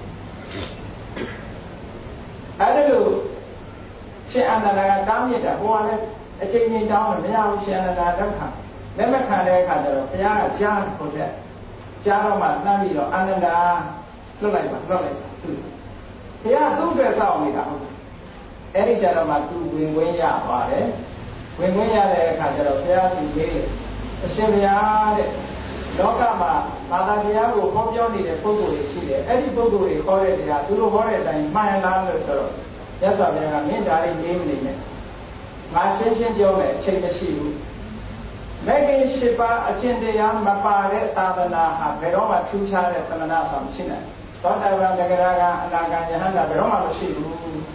အဲ့ဒါလို့ရှင်အာနန္ဒာကတောင်းမြစ်တာဟိုကလည်းအချိန်ချင်းတောင်းတယ်မရဘူးရှင်အာနန္ဒာဒုက္ခလက်မခံတဲ့အခါကျတော့ဘုရားကကြားခေါ်တဲ့ကြားတော့မှနှမ်းပြီးတော့အာနန္ဒာလွတ်လိုက်ပါလွတ်လိုက်ပါသူဘုရားသူ့အတွက်စောင့်နေတာဟုတ်အဲ့ဒီကြတော့မှသူဝင်ဝင်ရပါတယ်ဝင်ဝင်ရတဲ့အခါကျတော့ဘုရားသူလေးအရှင်ဘုရားတဲ့လောကမှာဘာသာတရားကိုဟောပြောနေတဲ့ပုဂ္ဂိုလ်တွေရှိတယ်အဲ့ဒီပုဂ္ဂိုလ်တွေဟောတဲ့တရားသူတို့ဟောတဲ့အတိုင်းမှန်လားလို့ဆိုတော့မြတ်စွာဘုရားကမြင့်တာလေးလေးနေနဲ့ငါရှင်းရှင်းပြောမယ်အချိန်မရှိဘူးမဂ္ဂင်၈ပါးအကျင့်တရားမပါတဲ့သာသနာဟာဘယ်တော့မှထူးခြားတဲ့သမဏဆောင်မရှိနိုင်သောတာပန်တဂရကအနာဂံယဟန္တာဘယ်တော့မှမရှိဘူး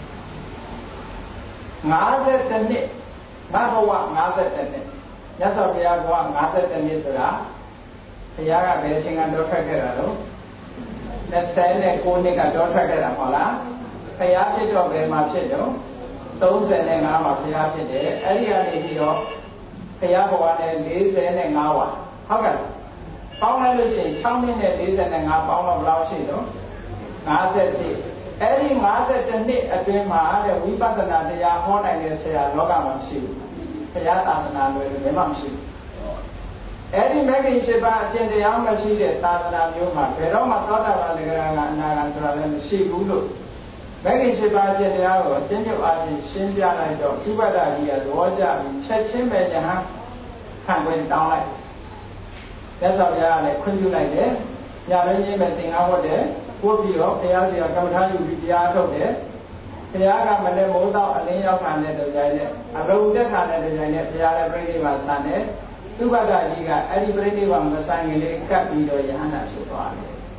၅၁နှစ်ငါဘဝ၅၁နှစ်မြတ်စွာဘုရားက၅၁နှစ်ဆိုတာဘုရားကဘယ်အချိန်ကတော့ထွက်ခဲ့တာလို့၂၉နှစ်ကတော့ထွက်ခဲ့တာမဟုတ်လားဘုရားဖြစ်တော့ဘယ်မှာဖြစ်တော့၃၅မှာဘုရားဖြစ်တယ်အဲ့ဒီကနေပြီးတော့ဘုရားဘဝနဲ့၄၅ဝါဟုတ်ကဲ့ပေါင်းလိုက်လို့ရှိရင်၆နှစ်နဲ့၄၅ပေါင်းတော့ဘယ်လောက်ရှိတော့၅၁အဲ့ဒီ၅၁နှစ်အတွင်းမှာတဲ့ဝိပဿနာတရားဟောနိုင်တဲ့ဆရာလောကမှာမရှိဘူးဘုရားသာသနာလွယ်ဘယ်မှမရှိဘူးအဲ့ဒီမဂ္ဂင်၈ပါးအကျင့်တရားမရှိတဲ့သာသနာမျိုးမှာဘယ်တော့မှသောတာပန်တဂရကအနာဂံဆိုတာလည်းမရှိဘူးလို့ Making Shiba General, General Artin, Shinja, Ibada, Roja, Chachim, and can't wait down like that's how they are like, couldn't you like that? Yaran, messing out there, would be up, they are the Akamu, the art of there. They are going to move out and lay out on the Janet. I wrote that on the Janet, they are bringing my son. Ibada, Eddie Brady on the sign in the Capido Yana Shipon.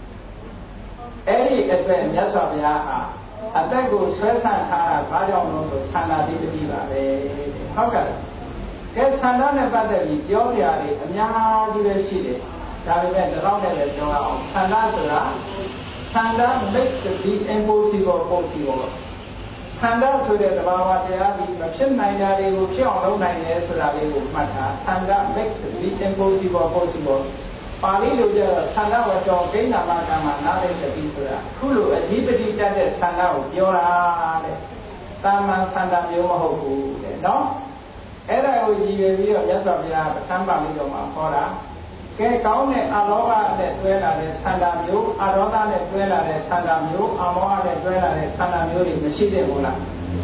Eddie advent, yes, of Yaha. I think it was first time I don't know to Sana Diva. How can get Sana about the Yogia, and Yaha Diva. That is the long level of Sana. Sana makes the deep impossible possible. Sana to the Bawa, the Machine Naya, who killed no nine so that they would matter. Sana makes the deep impossible possible. Pali Luja, Sana was your Kena Makama, nothing to be to that. Kulu, a liberty that is Sana, Yora, Tama Santa Yomahoku, no? Era was you, Yasavia, Tamba Midoma, Hora. Get down at Aloha, the dweller, the Santa Mu, Aroda, the dweller, the Santa Mu, Amoa, the dweller, the Santa Mu, the Machine Mula.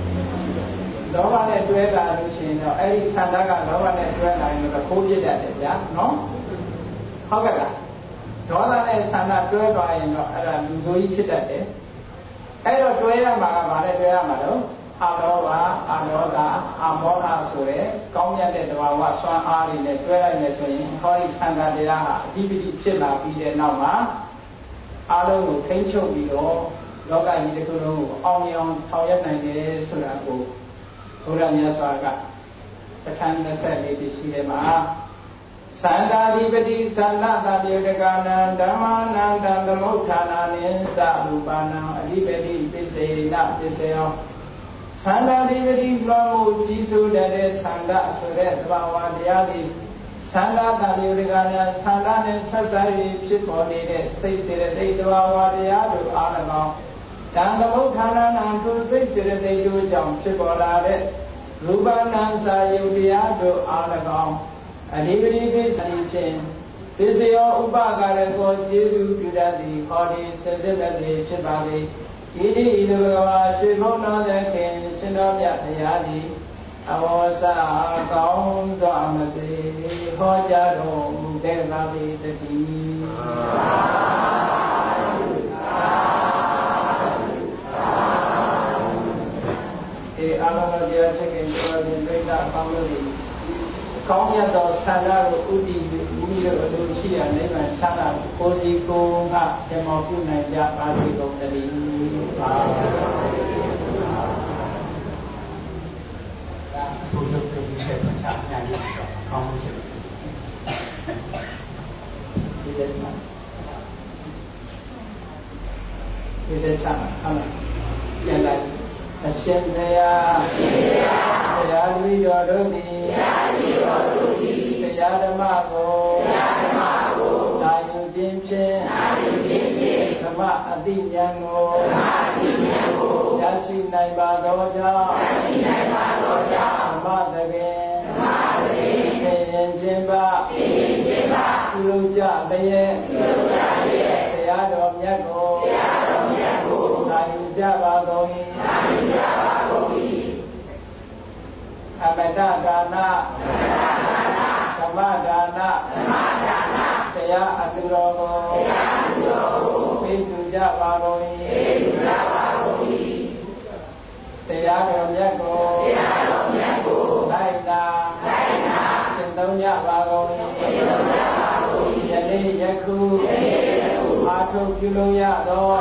Nova, the dweller, Lucien, Eric Sandaga, Nova, the dweller, and the Koji that is, no? How about that? Nova, the Santa dweller, and Luzui Chitate. Ero dweller, Magabane, dweller, Aloha, Aroda, Amoha, Sure, Konya, the Wawa, Ari, the dweller, and the swing, Hori Santa de la, D V D Chilla, be the Nama, Alo, Tencho, Vido, Loga, Yidikuno, Onion, Toya, and Suraku, Urania Swaga, the kind of said, maybe Silema. Santa Liberty, Santa Yagana, Dama, Nanda, Motana, Ninsa, Lubana, Liberty, Pise, not Pise. Santa Liberty, Lamu, Jisu, that is Santa, so that Bawa, the Adi, Santa Yagana, Santa, and Society, people needed, say that they do our the Adu, Alamo. Danda Motana, and to say that they do jump, people are it. Rubana, Sayudiado, Alamo. And even if it's a chain, this is your Ubaga, go to the Hodi, Sensibly, Chibali, Idi, Shibona, the King, Sinoya, Yadi, Awasa, Gaon, Domati, Hojado, Devavi, the King. The Alamadia chicken, the Beta family. Công nhân đó sang ra rồi ưu tiên ưu tiên đôi khi là nếu mà sang ra cô đi cô à cái màu phiêu này ra ba mươi độ tại vì à thu nhập từ cái phần trăm nhà nước không chịu đi đến mà đi đến sao không là hiện tại Hashem Daya, Daya Lido Dodi, Daya Damago, Dayu Jimchen, Sama Adi Nyango, Yashi Naiba Doja, Sama Dage, Sayen Jimba, Luja Daye, Daya Dom Yago, Dayu Java Domi, Amada Dana, Samadana, Saya Adurogo, Pitu Javagoi, Saya Romyago, Laina, Cintonya Bagoi, Jadi Yaku, Atu Kiloya Do,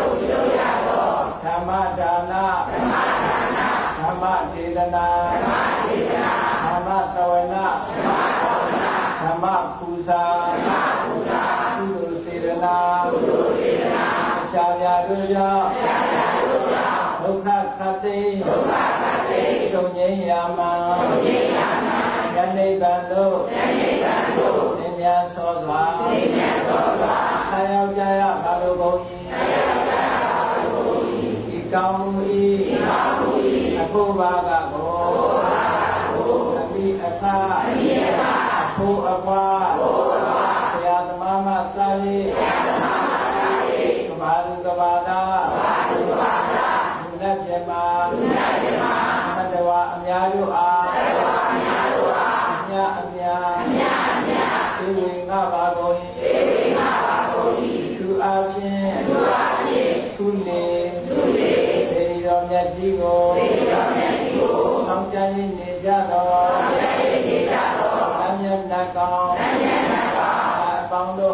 Samadana, Dhamma Vedana, Dhamma Tawana, Dhamma Pusa, Kudu Sirana, Acharya Duja, Dukha Khati, Sunye Yama, Yani Bando, Ninya Sodwa, Ayau Jaya Balugoyi, Ikamui, Aku baga go, Abi apa, Aku apa, Tiada mama sari, Kembali kepada, ဝေငါပါကုန်၏သေဝေငါပါကုန်၏သူအပြင်သူအပြင်သူလေသူလေသေရီတော်မြတ်ကြီးကိုသေရီတော်မြတ်ကြီးကိုဆောင်ကြရနေကြသောဆောင်ကြရနေကြသောနတ်မြတ်နတ်ကောင်နတ်မြတ်နတ်ကောင်အပေါင်းတို့